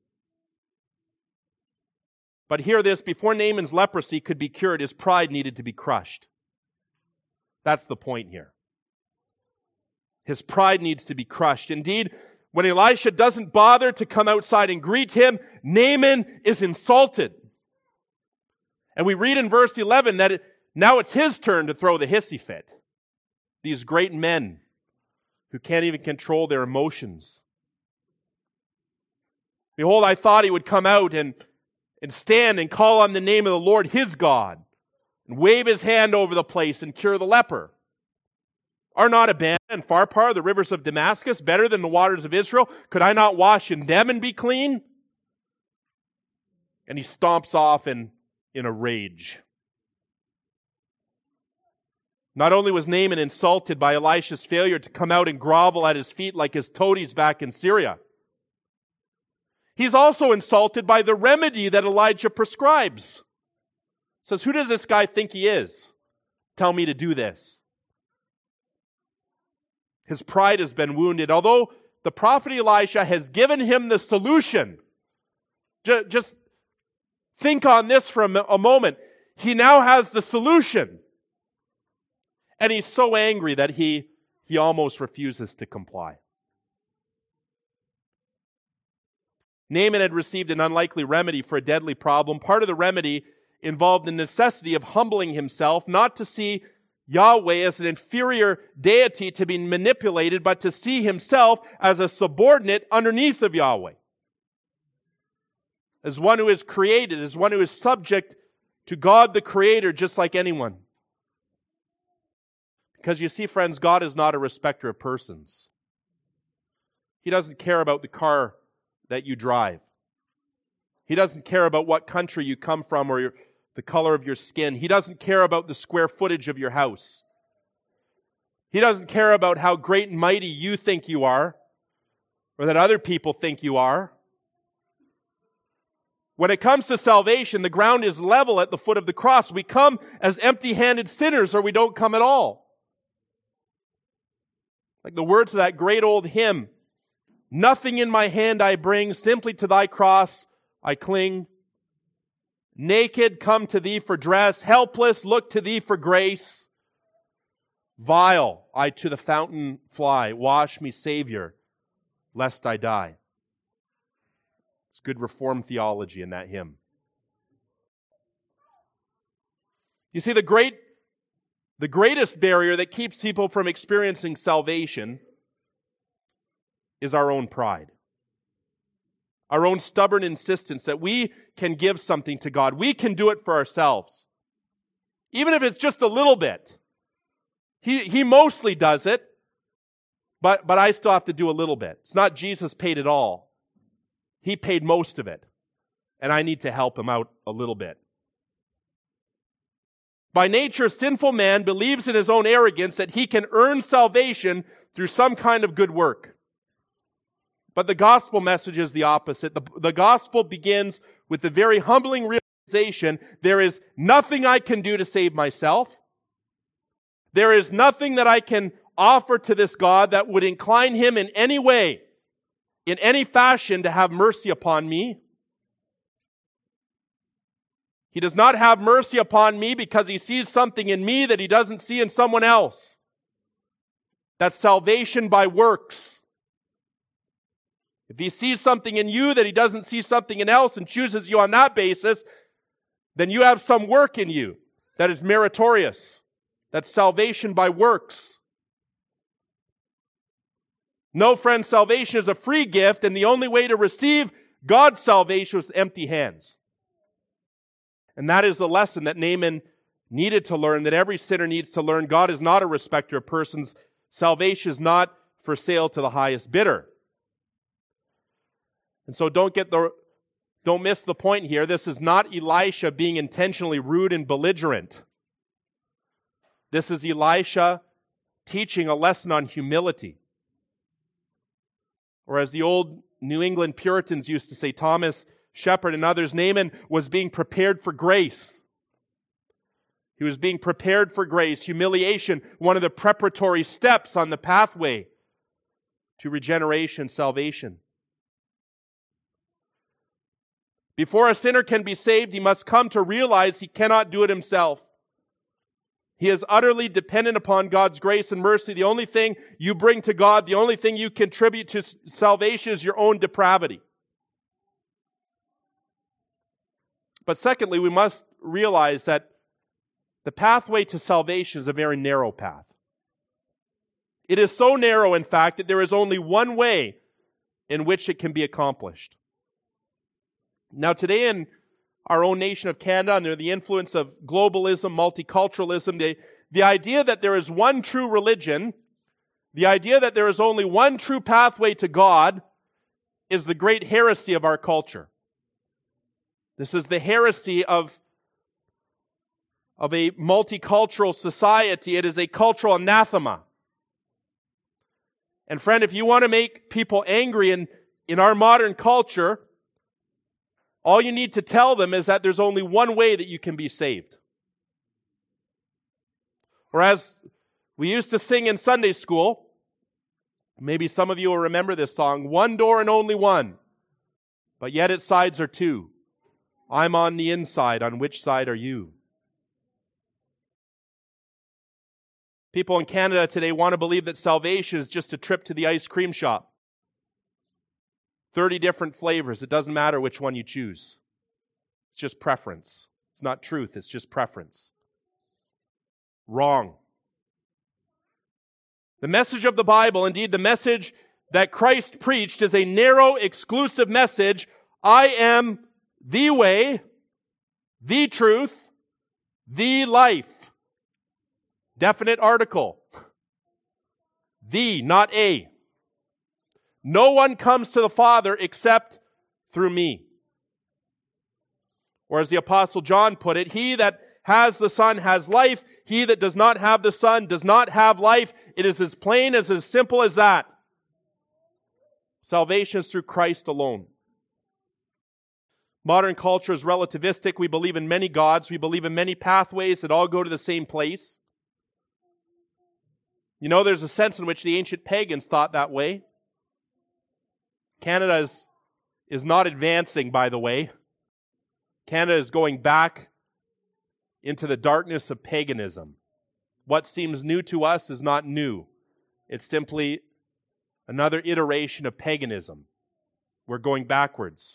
But hear this, before Naaman's leprosy could be cured, his pride needed to be crushed. That's the point here. His pride needs to be crushed. Indeed, when Elisha doesn't bother to come outside and greet him, Naaman is insulted. And we read in verse 11 that now it's his turn to throw the hissy fit. These great men who can't even control their emotions. Behold, I thought he would come out and stand and call on the name of the Lord his God, and wave his hand over the place and cure the leper. Are not Abana and Pharpar, the rivers of Damascus, better than the waters of Israel? Could I not wash in them and be clean? And he stomps off in a rage. Not only was Naaman insulted by Elisha's failure to come out and grovel at his feet like his toadies back in Syria, he's also insulted by the remedy that Elijah prescribes. Says, who does this guy think he is? Tell me to do this. His pride has been wounded. Although the prophet Elisha has given him the solution. Just think on this for a moment. He now has the solution. And he's so angry that he almost refuses to comply. Naaman had received an unlikely remedy for a deadly problem. Part of the remedy involved the necessity of humbling himself, not to see Yahweh as an inferior deity to be manipulated, but to see himself as a subordinate underneath of Yahweh. As one who is created, as one who is subject to God the Creator, just like anyone. Because you see, friends, God is not a respecter of persons. He doesn't care about the car that you drive. He doesn't care about what country you come from or the color of your skin. He doesn't care about the square footage of your house. He doesn't care about how great and mighty you think you are or that other people think you are. When it comes to salvation, the ground is level at the foot of the cross. We come as empty-handed sinners or we don't come at all. Like the words of that great old hymn, nothing in my hand I bring, simply to thy cross I cling. Naked, come to thee for dress. Helpless, look to thee for grace. Vile, I to the fountain fly. Wash me, Savior, lest I die. It's good Reformed theology in that hymn. You see, the greatest barrier that keeps people from experiencing salvation is our own pride. Our own stubborn insistence that we can give something to God. We can do it for ourselves. Even if it's just a little bit. He mostly does it, but I still have to do a little bit. It's not Jesus paid it all. He paid most of it. And I need to help him out a little bit. By nature, sinful man believes in his own arrogance that he can earn salvation through some kind of good work. But the gospel message is the opposite. The gospel begins with the very humbling realization there is nothing I can do to save myself. There is nothing that I can offer to this God that would incline him in any way, in any fashion, to have mercy upon me. He does not have mercy upon me because he sees something in me that he doesn't see in someone else. That's salvation by works. If he sees something in you that he doesn't see something in else and chooses you on that basis, then you have some work in you that is meritorious. That's salvation by works. No, friends, salvation is a free gift, and the only way to receive God's salvation was empty hands. And that is the lesson that Naaman needed to learn, that every sinner needs to learn. God is not a respecter of persons. Salvation is not for sale to the highest bidder. And so don't miss the point here. This is not Elisha being intentionally rude and belligerent. This is Elisha teaching a lesson on humility. Or as the old New England Puritans used to say, Thomas Shepard and others, Naaman was being prepared for grace. He was being prepared for grace. Humiliation, one of the preparatory steps on the pathway to regeneration, salvation. Before a sinner can be saved, he must come to realize he cannot do it himself. He is utterly dependent upon God's grace and mercy. The only thing you bring to God, the only thing you contribute to salvation is your own depravity. But secondly, we must realize that the pathway to salvation is a very narrow path. It is so narrow, in fact, that there is only one way in which it can be accomplished. Now, today in our own nation of Canada, under the influence of globalism, multiculturalism, the idea that there is one true religion, the idea that there is only one true pathway to God, is the great heresy of our culture. This is the heresy of of a multicultural society. It is a cultural anathema. And friend, if you want to make people angry in our modern culture, all you need to tell them is that there's only one way that you can be saved. Or as we used to sing in Sunday school, maybe some of you will remember this song, one door and only one, but yet its sides are two. I'm on the inside, on which side are you? People in Canada today want to believe that salvation is just a trip to the ice cream shop. 30 different flavors. It doesn't matter which one you choose. It's just preference. It's not truth. It's just preference. Wrong. The message of the Bible, indeed the message that Christ preached, is a narrow, exclusive message. I am the way, the truth, the life. Definite article. The, not a. No one comes to the Father except through me. Or as the Apostle John put it, he that has the Son has life. He that does not have the Son does not have life. It is as plain, as simple as that. Salvation is through Christ alone. Modern culture is relativistic. We believe in many gods. We believe in many pathways that all go to the same place. You know, there's a sense in which the ancient pagans thought that way. Canada is not advancing, by the way. Canada is going back into the darkness of paganism. What seems new to us is not new. It's simply another iteration of paganism. We're going backwards.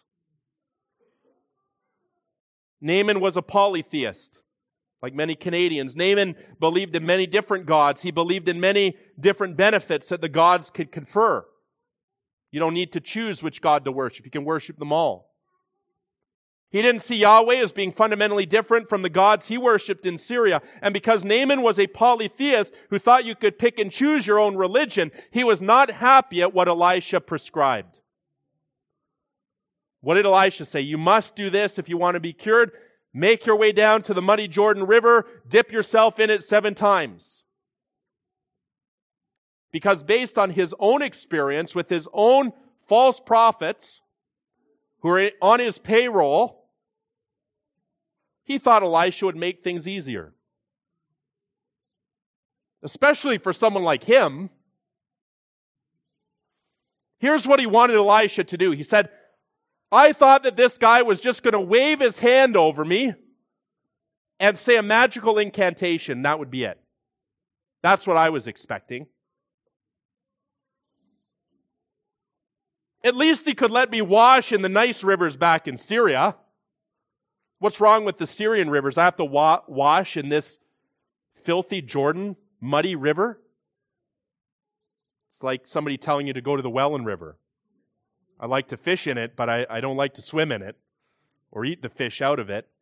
Naaman was a polytheist. Like many Canadians, Naaman believed in many different gods. He believed in many different benefits that the gods could confer. You don't need to choose which God to worship. You can worship them all. He didn't see Yahweh as being fundamentally different from the gods he worshipped in Syria. And because Naaman was a polytheist who thought you could pick and choose your own religion, he was not happy at what Elisha prescribed. What did Elisha say? You must do this if you want to be cured. Make your way down to the muddy Jordan River, dip yourself in it 7 times. Because based on his own experience with his own false prophets who are on his payroll, he thought Elisha would make things easier. Especially for someone like him. Here's what he wanted Elisha to do. He said, I thought that this guy was just going to wave his hand over me and say a magical incantation. That would be it. That's what I was expecting. At least he could let me wash in the nice rivers back in Syria. What's wrong with the Syrian rivers? I have to wash in this filthy Jordan, muddy river? It's like somebody telling you to go to the Welland River. I like to fish in it, but I don't like to swim in it or eat the fish out of it.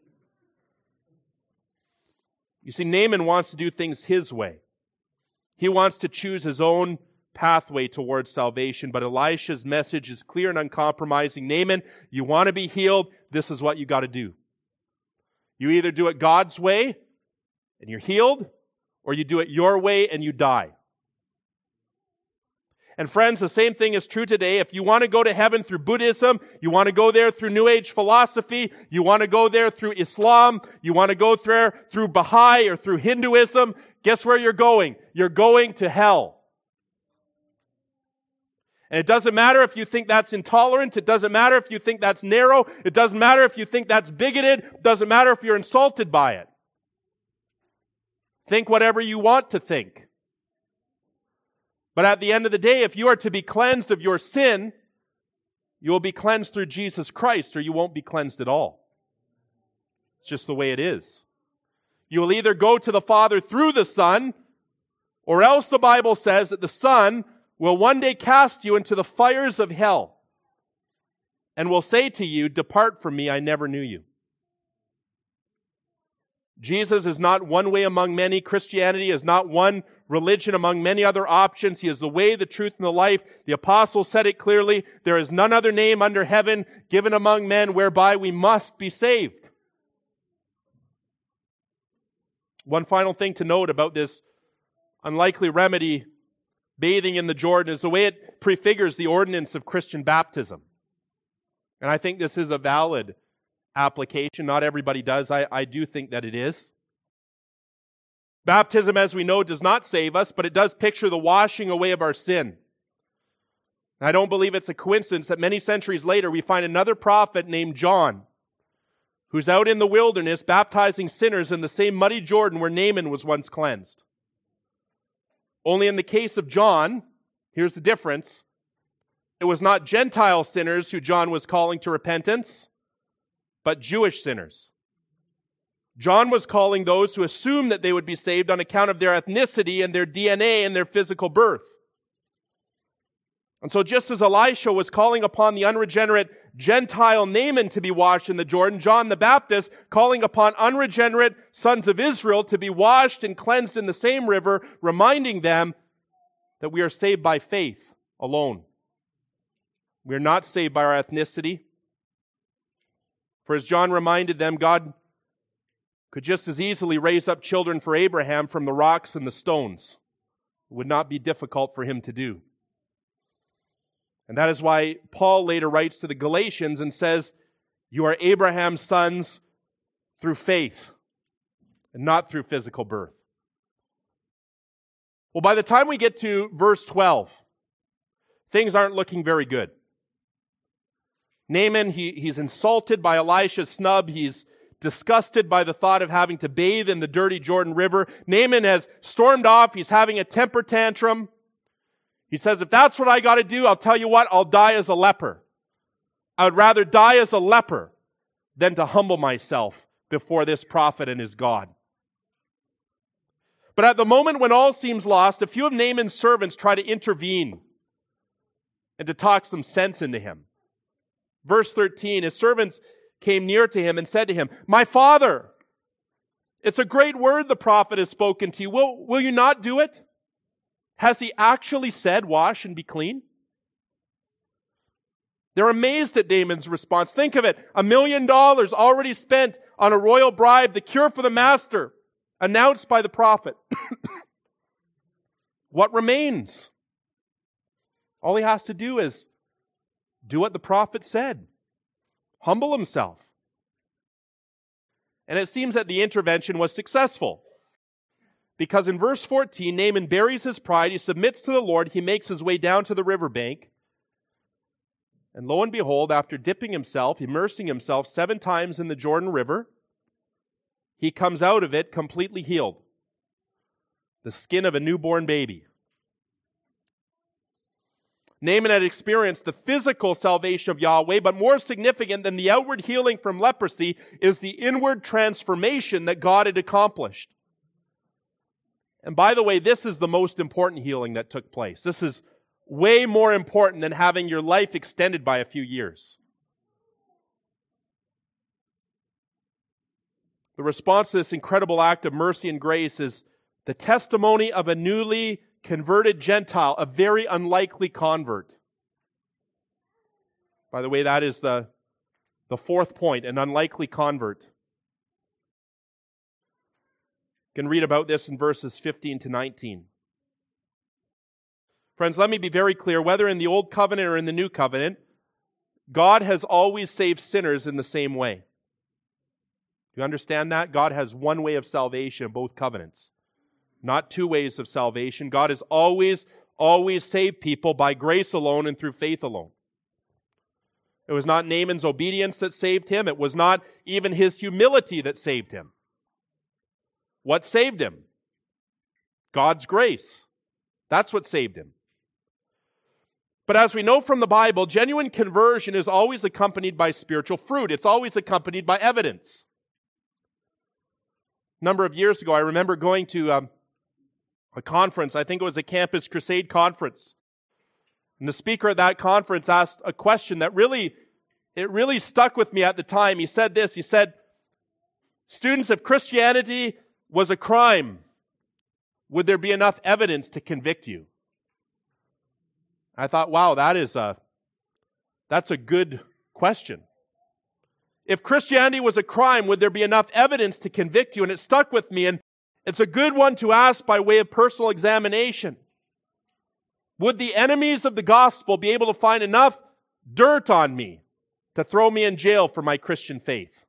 You see, Naaman wants to do things his way. He wants to choose his own pathway towards salvation, but Elisha's message is clear and uncompromising. Naaman, you want to be healed, this is what you got to do. You either do it God's way and you're healed, or you do it your way and you die. And friends, the same thing is true today. If you want to go to heaven through Buddhism, you want to go there through New Age philosophy, you want to go there through Islam, you want to go there through Baha'i or through Hinduism, guess where you're going? You're going to hell. And it doesn't matter if you think that's intolerant, it doesn't matter if you think that's narrow, it doesn't matter if you think that's bigoted, it doesn't matter if you're insulted by it. Think whatever you want to think. But at the end of the day, if you are to be cleansed of your sin, you will be cleansed through Jesus Christ, or you won't be cleansed at all. It's just the way it is. You will either go to the Father through the Son, or else the Bible says that the Son will one day cast you into the fires of hell and will say to you, "Depart from me, I never knew you." Jesus is not one way among many. Christianity is not one religion among many other options. He is the way, the truth, and the life. The apostle said it clearly. There is none other name under heaven given among men whereby we must be saved. One final thing to note about this unlikely remedy, bathing in the Jordan, is the way it prefigures the ordinance of Christian baptism. And I think this is a valid application. Not everybody does. I do think that it is. Baptism, as we know, does not save us, but it does picture the washing away of our sin. I don't believe it's a coincidence that many centuries later we find another prophet named John, who's out in the wilderness baptizing sinners in the same muddy Jordan where Naaman was once cleansed. Only in the case of John, here's the difference, it was not Gentile sinners who John was calling to repentance, but Jewish sinners. John was calling those who assumed that they would be saved on account of their ethnicity and their DNA and their physical birth. And so just as Elisha was calling upon the unregenerate Gentile Naaman to be washed in the Jordan, John the Baptist calling upon unregenerate sons of Israel to be washed and cleansed in the same river, reminding them that we are saved by faith alone. We are not saved by our ethnicity. For as John reminded them, God could just as easily raise up children for Abraham from the rocks and the stones. It would not be difficult for him to do. And that is why Paul later writes to the Galatians and says, you are Abraham's sons through faith and not through physical birth. Well, by the time we get to verse 12, things aren't looking very good. Naaman, he's insulted by Elisha's snub. He's disgusted by the thought of having to bathe in the dirty Jordan River. Naaman has stormed off. He's having a temper tantrum. He says, if that's what I got to do, I'll tell you what, I'll die as a leper. I would rather die as a leper than to humble myself before this prophet and his God. But at the moment when all seems lost, a few of Naaman's servants try to intervene and to talk some sense into him. Verse 13, his servants came near to him and said to him, my father, it's a great word the prophet has spoken to you. Will you not do it? Has he actually said, wash and be clean? They're amazed at Naaman's response. Think of it, $1 million already spent on a royal bribe, the cure for the master, announced by the prophet. What remains? All he has to do is do what the prophet said. Humble himself. And it seems that the intervention was successful. Because in verse 14, Naaman buries his pride, he submits to the Lord, he makes his way down to the riverbank. And lo and behold, after dipping himself, immersing himself 7 times in the Jordan River, he comes out of it completely healed. The skin of a newborn baby. Naaman had experienced the physical salvation of Yahweh, but more significant than the outward healing from leprosy is the inward transformation that God had accomplished. And by the way, this is the most important healing that took place. This is way more important than having your life extended by a few years. The response to this incredible act of mercy and grace is the testimony of a newly converted Gentile, a very unlikely convert. By the way, that is the fourth point, an unlikely convert. You can read about this in verses 15 to 19. Friends, let me be very clear. Whether in the Old Covenant or in the New Covenant, God has always saved sinners in the same way. Do you understand that? God has one way of salvation in both covenants. Not 2 ways of salvation. God has always saved people by grace alone and through faith alone. It was not Naaman's obedience that saved him. It was not even his humility that saved him. What saved him? God's grace. That's what saved him. But as we know from the Bible, genuine conversion is always accompanied by spiritual fruit. It's always accompanied by evidence. A number of years ago, I remember going to a conference. I think it was a Campus Crusade conference. And the speaker at that conference asked a question that really stuck with me at the time. He said this, he said, students, if Christianity was a crime, would there be enough evidence to convict you? I thought, wow, that's a good question. If Christianity was a crime, would there be enough evidence to convict you? And it stuck with me. And It's a good one to ask by way of personal examination. Would the enemies of the gospel be able to find enough dirt on me to throw me in jail for my Christian faith?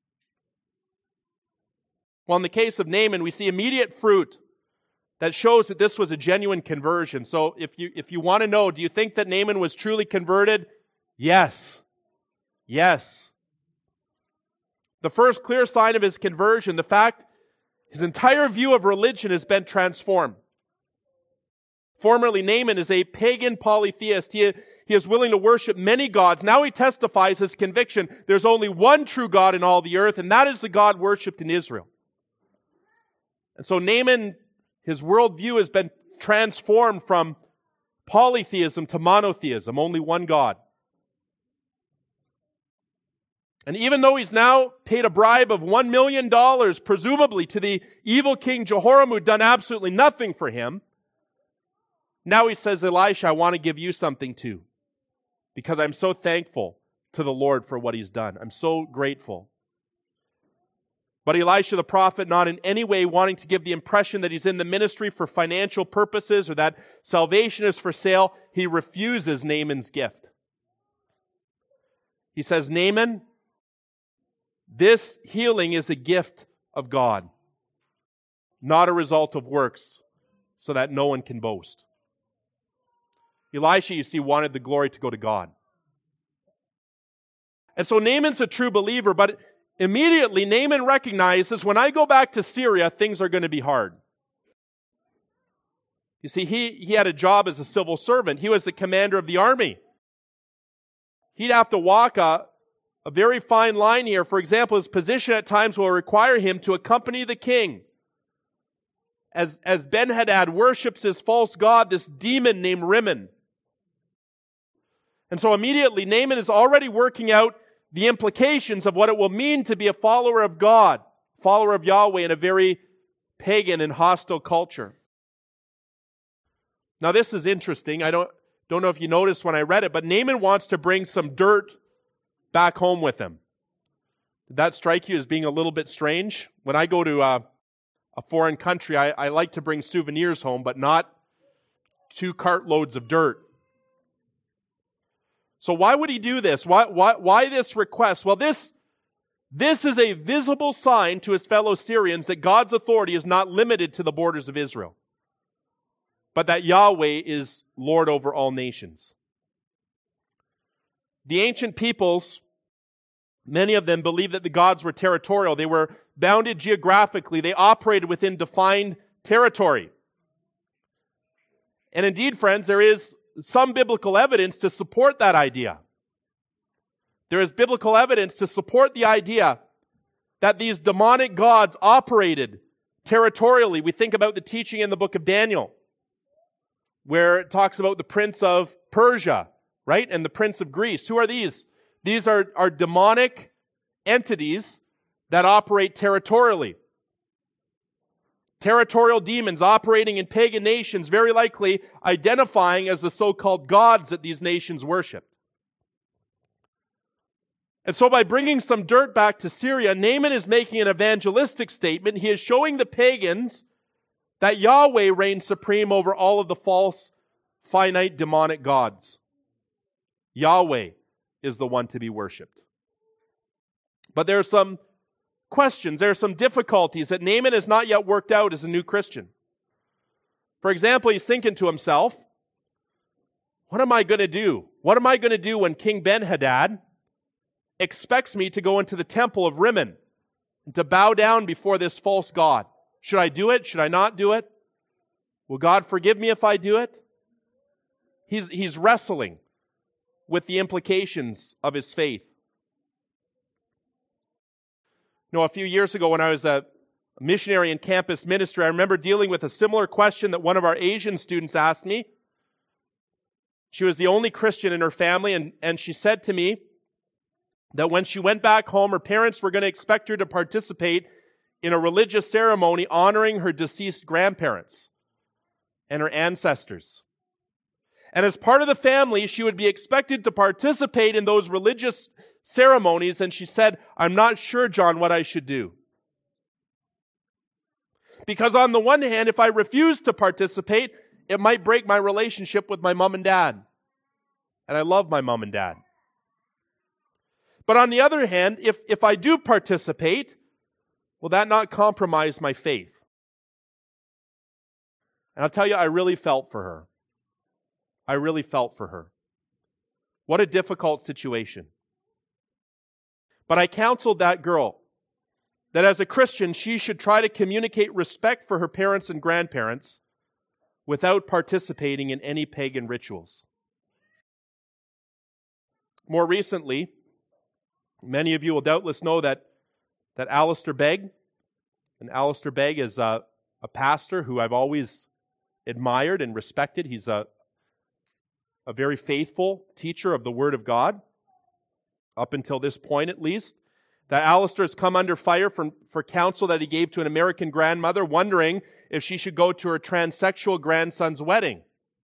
Well, in the case of Naaman, we see immediate fruit that shows that this was a genuine conversion. So if you want to know, do you think that Naaman was truly converted? Yes. Yes. The first clear sign of his conversion, the fact his entire view of religion has been transformed. Formerly, Naaman is a pagan polytheist. He is willing to worship many gods. Now he testifies his conviction. There's only one true God in all the earth, and that is the God worshipped in Israel. And so Naaman, his worldview has been transformed from polytheism to monotheism, only one God. And even though he's now paid a bribe of $1 million, presumably to the evil king Jehoram, who'd done absolutely nothing for him, now he says, Elisha, I want to give you something too, because I'm so thankful to the Lord for what he's done. I'm so grateful. But Elisha the prophet, not in any way wanting to give the impression that he's in the ministry for financial purposes or that salvation is for sale, he refuses Naaman's gift. He says, Naaman, this healing is a gift of God, not a result of works, so that no one can boast. Elisha, you see, wanted the glory to go to God. And so Naaman's a true believer, but immediately Naaman recognizes, when I go back to Syria, things are going to be hard. You see, he had a job as a civil servant. He was the commander of the army. He'd have to walk a very fine line here. For example, his position at times will require him to accompany the king. As Ben-Hadad worships his false god, this demon named Rimmon. And so immediately Naaman is already working out the implications of what it will mean to be a follower of God, follower of Yahweh in a very pagan and hostile culture. Now this is interesting. I don't know if you noticed when I read it, but Naaman wants to bring some dirt back home with him. Did that strike you as being a little bit strange? When I go to a foreign country, I like to bring souvenirs home, but not 2 cartloads of dirt. So why would he do this? Why this request? Well, this is a visible sign to his fellow Syrians that God's authority is not limited to the borders of Israel, but that Yahweh is Lord over all nations. The ancient peoples, many of them believed that the gods were territorial. They were bounded geographically. They operated within defined territory. And indeed, friends, there is some biblical evidence to support that idea. There is biblical evidence to support the idea that these demonic gods operated territorially. We think about the teaching in the book of Daniel, where it talks about the prince of Persia, right? And the prince of Greece. Who are these? These are demonic entities that operate territorially. Territorial demons operating in pagan nations, very likely identifying as the so-called gods that these nations worshiped. And so by bringing some dirt back to Syria, Naaman is making an evangelistic statement. He is showing the pagans that Yahweh reigns supreme over all of the false, finite, demonic gods. Yahweh is the one to be worshipped. But there are some questions, there are some difficulties that Naaman has not yet worked out as a new Christian. For example, he's thinking to himself, what am I going to do? What am I going to do when King Ben-Hadad expects me to go into the temple of Rimmon and to bow down before this false god? Should I do it? Should I not do it? Will God forgive me if I do it? He's wrestling with the implications of his faith. You know, a few years ago when I was a missionary in campus ministry, I remember dealing with a similar question that one of our Asian students asked me. She was the only Christian in her family, and she said to me that when she went back home, her parents were going to expect her to participate in a religious ceremony honoring her deceased grandparents and her ancestors. And as part of the family, she would be expected to participate in those religious ceremonies, and she said, I'm not sure, John, what I should do. Because on the one hand, if I refuse to participate, it might break my relationship with my mom and dad. And I love my mom and dad. But on the other hand, if I do participate, will that not compromise my faith? And I'll tell you, I really felt for her. I really felt for her. What a difficult situation. But I counseled that girl that as a Christian, she should try to communicate respect for her parents and grandparents without participating in any pagan rituals. More recently, many of you will doubtless know that Alistair Begg, and Alistair Begg is a pastor who I've always admired and respected. He's a very faithful teacher of the Word of God, up until this point at least. That Alistair has come under fire for counsel that he gave to an American grandmother, wondering if she should go to her transsexual grandson's wedding.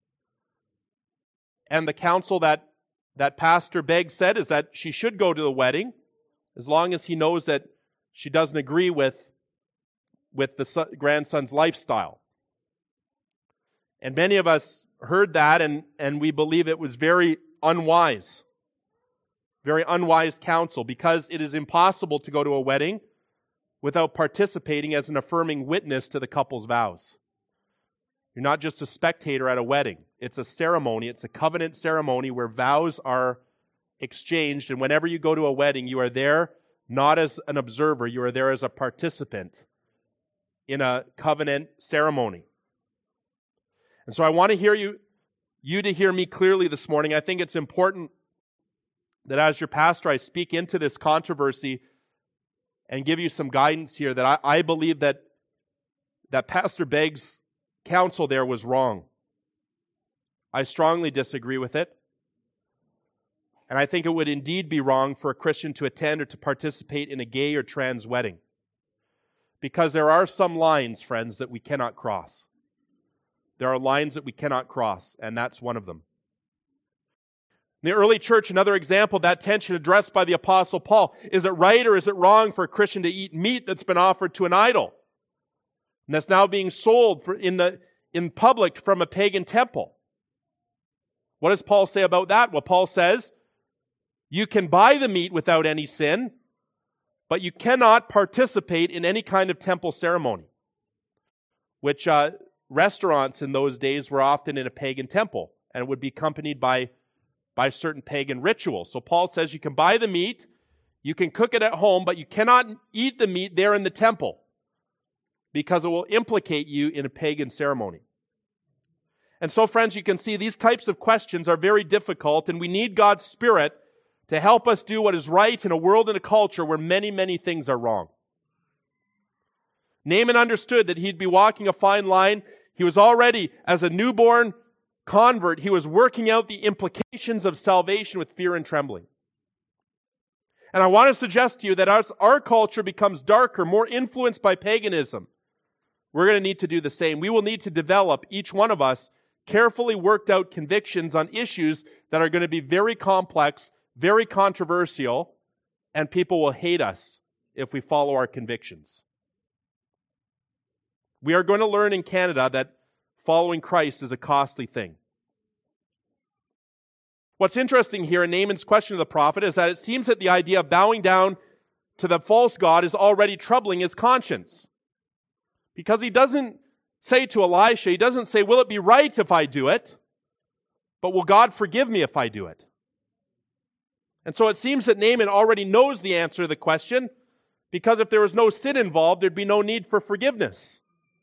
And the counsel that Pastor Begg said is that she should go to the wedding, as long as he knows that she doesn't agree with the grandson's lifestyle. And many of us heard that, and we believe it was very unwise counsel, because it is impossible to go to a wedding without participating as an affirming witness to the couple's vows. You're not just a spectator at a wedding. It's a ceremony. It's a covenant ceremony where vows are exchanged. And whenever you go to a wedding, you are there not as an observer. You are there as a participant in a covenant ceremony. And so I want to hear you to hear me clearly this morning. I think it's important that as your pastor, I speak into this controversy and give you some guidance here, that I believe that Pastor Begg's counsel there was wrong. I strongly disagree with it. And I think it would indeed be wrong for a Christian to attend or to participate in a gay or trans wedding. Because there are some lines, friends, that we cannot cross. There are lines that we cannot cross, and that's one of them. In the early church, another example, that tension addressed by the Apostle Paul. Is it right or is it wrong for a Christian to eat meat that's been offered to an idol, and that's now being sold in public from a pagan temple? What does Paul say about that? Well, Paul says, you can buy the meat without any sin, but you cannot participate in any kind of temple ceremony, which restaurants in those days were often in a pagan temple, and it would be accompanied by certain pagan rituals. So Paul says you can buy the meat, you can cook it at home, but you cannot eat the meat there in the temple, because it will implicate you in a pagan ceremony. And so, friends, you can see these types of questions are very difficult, and we need God's Spirit to help us do what is right in a world and a culture where many, many things are wrong. Naaman understood that he'd be walking a fine line. He was already, as a newborn convert, he was working out the implications of salvation with fear and trembling. And I want to suggest to you that as our culture becomes darker, more influenced by paganism, we're going to need to do the same. We will need to develop, each one of us, carefully worked out convictions on issues that are going to be very complex, very controversial, and people will hate us if we follow our convictions. We are going to learn in Canada that following Christ is a costly thing. What's interesting here in Naaman's question to the prophet is that it seems that the idea of bowing down to the false god is already troubling his conscience. Because he doesn't say to Elisha, he doesn't say, will it be right if I do it? But will God forgive me if I do it? And so it seems that Naaman already knows the answer to the question, because if there was no sin involved, there'd be no need for forgiveness.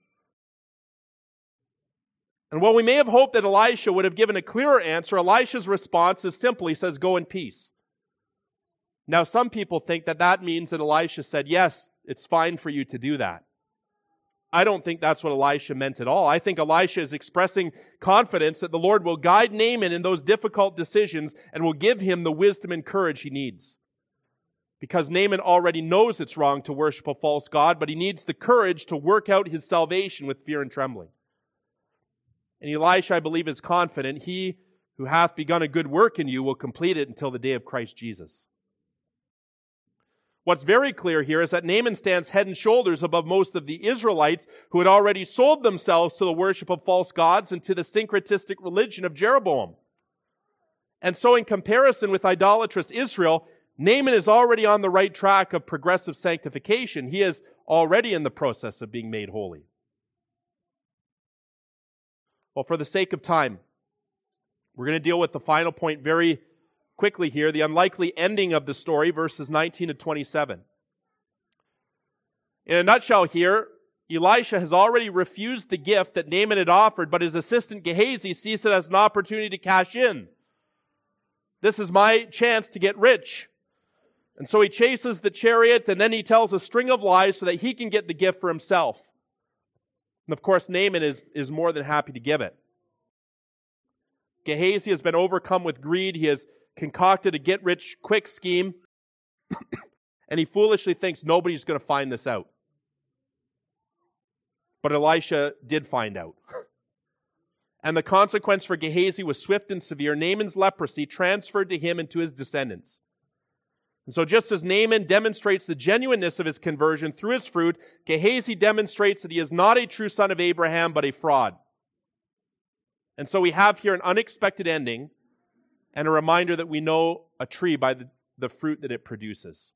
And while we may have hoped that Elisha would have given a clearer answer, Elisha's response is simply says, go in peace. Now, some people think that means that Elisha said, yes, it's fine for you to do that. I don't think that's what Elisha meant at all. I think Elisha is expressing confidence that the Lord will guide Naaman in those difficult decisions and will give him the wisdom and courage he needs. Because Naaman already knows it's wrong to worship a false god, but he needs the courage to work out his salvation with fear and trembling. And Elisha, I believe, is confident, he who hath begun a good work in you will complete it until the day of Christ Jesus. What's very clear here is that Naaman stands head and shoulders above most of the Israelites who had already sold themselves to the worship of false gods and to the syncretistic religion of Jeroboam. And so in comparison with idolatrous Israel, Naaman is already on the right track of progressive sanctification. He is already in the process of being made holy. Well, for the sake of time, we're going to deal with the final point very quickly here, the unlikely ending of the story, verses 19 to 27. In a nutshell here, Elisha has already refused the gift that Naaman had offered, but his assistant Gehazi sees it as an opportunity to cash in. This is my chance to get rich. And so he chases the chariot, and then he tells a string of lies so that he can get the gift for himself. And of course, Naaman is more than happy to give it. Gehazi has been overcome with greed. He has concocted a get-rich-quick scheme, and he foolishly thinks nobody's going to find this out. But Elisha did find out. And the consequence for Gehazi was swift and severe. Naaman's leprosy transferred to him and to his descendants. And so just as Naaman demonstrates the genuineness of his conversion through his fruit, Gehazi demonstrates that he is not a true son of Abraham, but a fraud. And so we have here an unexpected ending and a reminder that we know a tree by the fruit that it produces.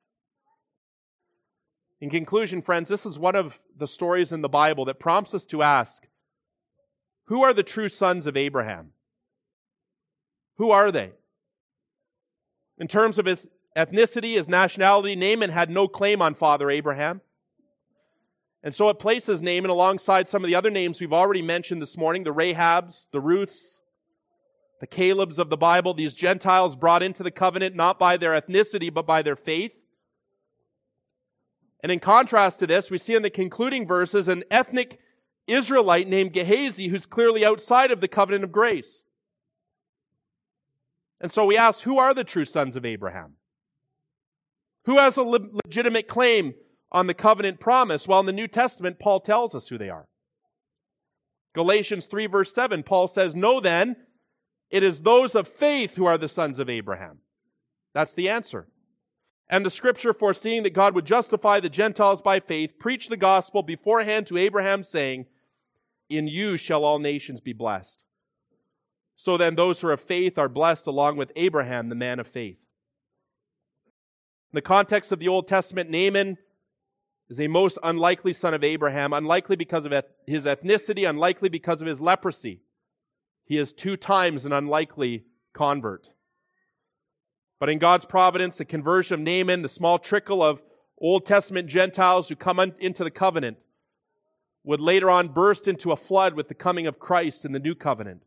In conclusion, friends, this is one of the stories in the Bible that prompts us to ask, who are the true sons of Abraham? Who are they? In terms of his ethnicity, his nationality, Naaman had no claim on Father Abraham. And so it places Naaman alongside some of the other names we've already mentioned this morning, the Rahabs, the Ruths, the Calebs of the Bible, these Gentiles brought into the covenant not by their ethnicity, but by their faith. And in contrast to this, we see in the concluding verses an ethnic Israelite named Gehazi who's clearly outside of the covenant of grace. And so we ask, who are the true sons of Abraham? Who has a legitimate claim on the covenant promise? Well, in the New Testament, Paul tells us who they are. Galatians 3 verse 7, Paul says, "Know then, it is those of faith who are the sons of Abraham." That's the answer. And the scripture, foreseeing that God would justify the Gentiles by faith, preached the gospel beforehand to Abraham, saying, "In you shall all nations be blessed." So then those who are of faith are blessed along with Abraham, the man of faith. In the context of the Old Testament, Naaman is a most unlikely son of Abraham, unlikely because of his ethnicity, unlikely because of his leprosy. He is 2 times an unlikely convert. But in God's providence, the conversion of Naaman, the small trickle of Old Testament Gentiles who come into the covenant, would later on burst into a flood with the coming of Christ in the new covenant.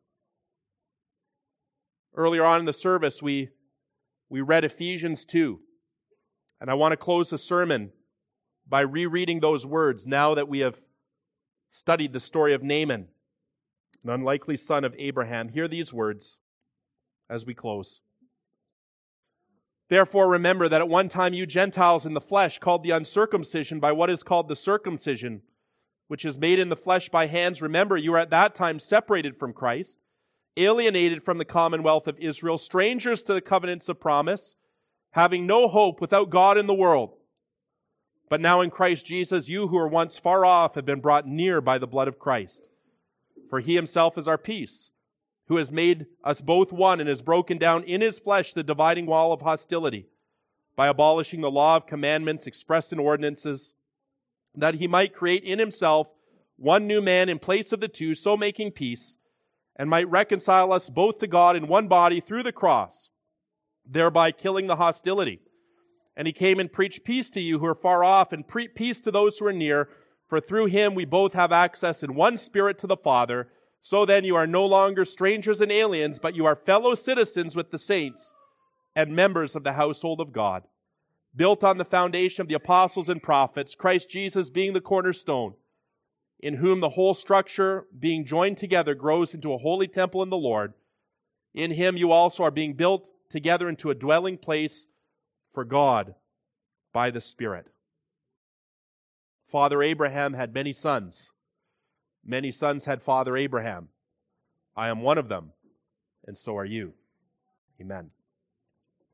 Earlier on in the service, we read Ephesians 2. And I want to close the sermon by rereading those words now that we have studied the story of Naaman, an unlikely son of Abraham. Hear these words as we close. "Therefore remember that at one time you Gentiles in the flesh, called the uncircumcision by what is called the circumcision, which is made in the flesh by hands, remember you were at that time separated from Christ, alienated from the commonwealth of Israel, strangers to the covenants of promise, having no hope, without God in the world. But now in Christ Jesus, you who were once far off have been brought near by the blood of Christ. For he himself is our peace, who has made us both one and has broken down in his flesh the dividing wall of hostility, by abolishing the law of commandments expressed in ordinances, that he might create in himself one new man in place of the two, so making peace, and might reconcile us both to God in one body through the cross, thereby killing the hostility. And he came and preached peace to you who are far off, and peace to those who are near, for through him we both have access in one Spirit to the Father. So then you are no longer strangers and aliens, but you are fellow citizens with the saints and members of the household of God, built on the foundation of the apostles and prophets, Christ Jesus being the cornerstone, in whom the whole structure, being joined together, grows into a holy temple in the Lord. In him you also are being built together into a dwelling place for God by the Spirit." Father Abraham had many sons. Many sons had Father Abraham. I am one of them, and so are you. Amen.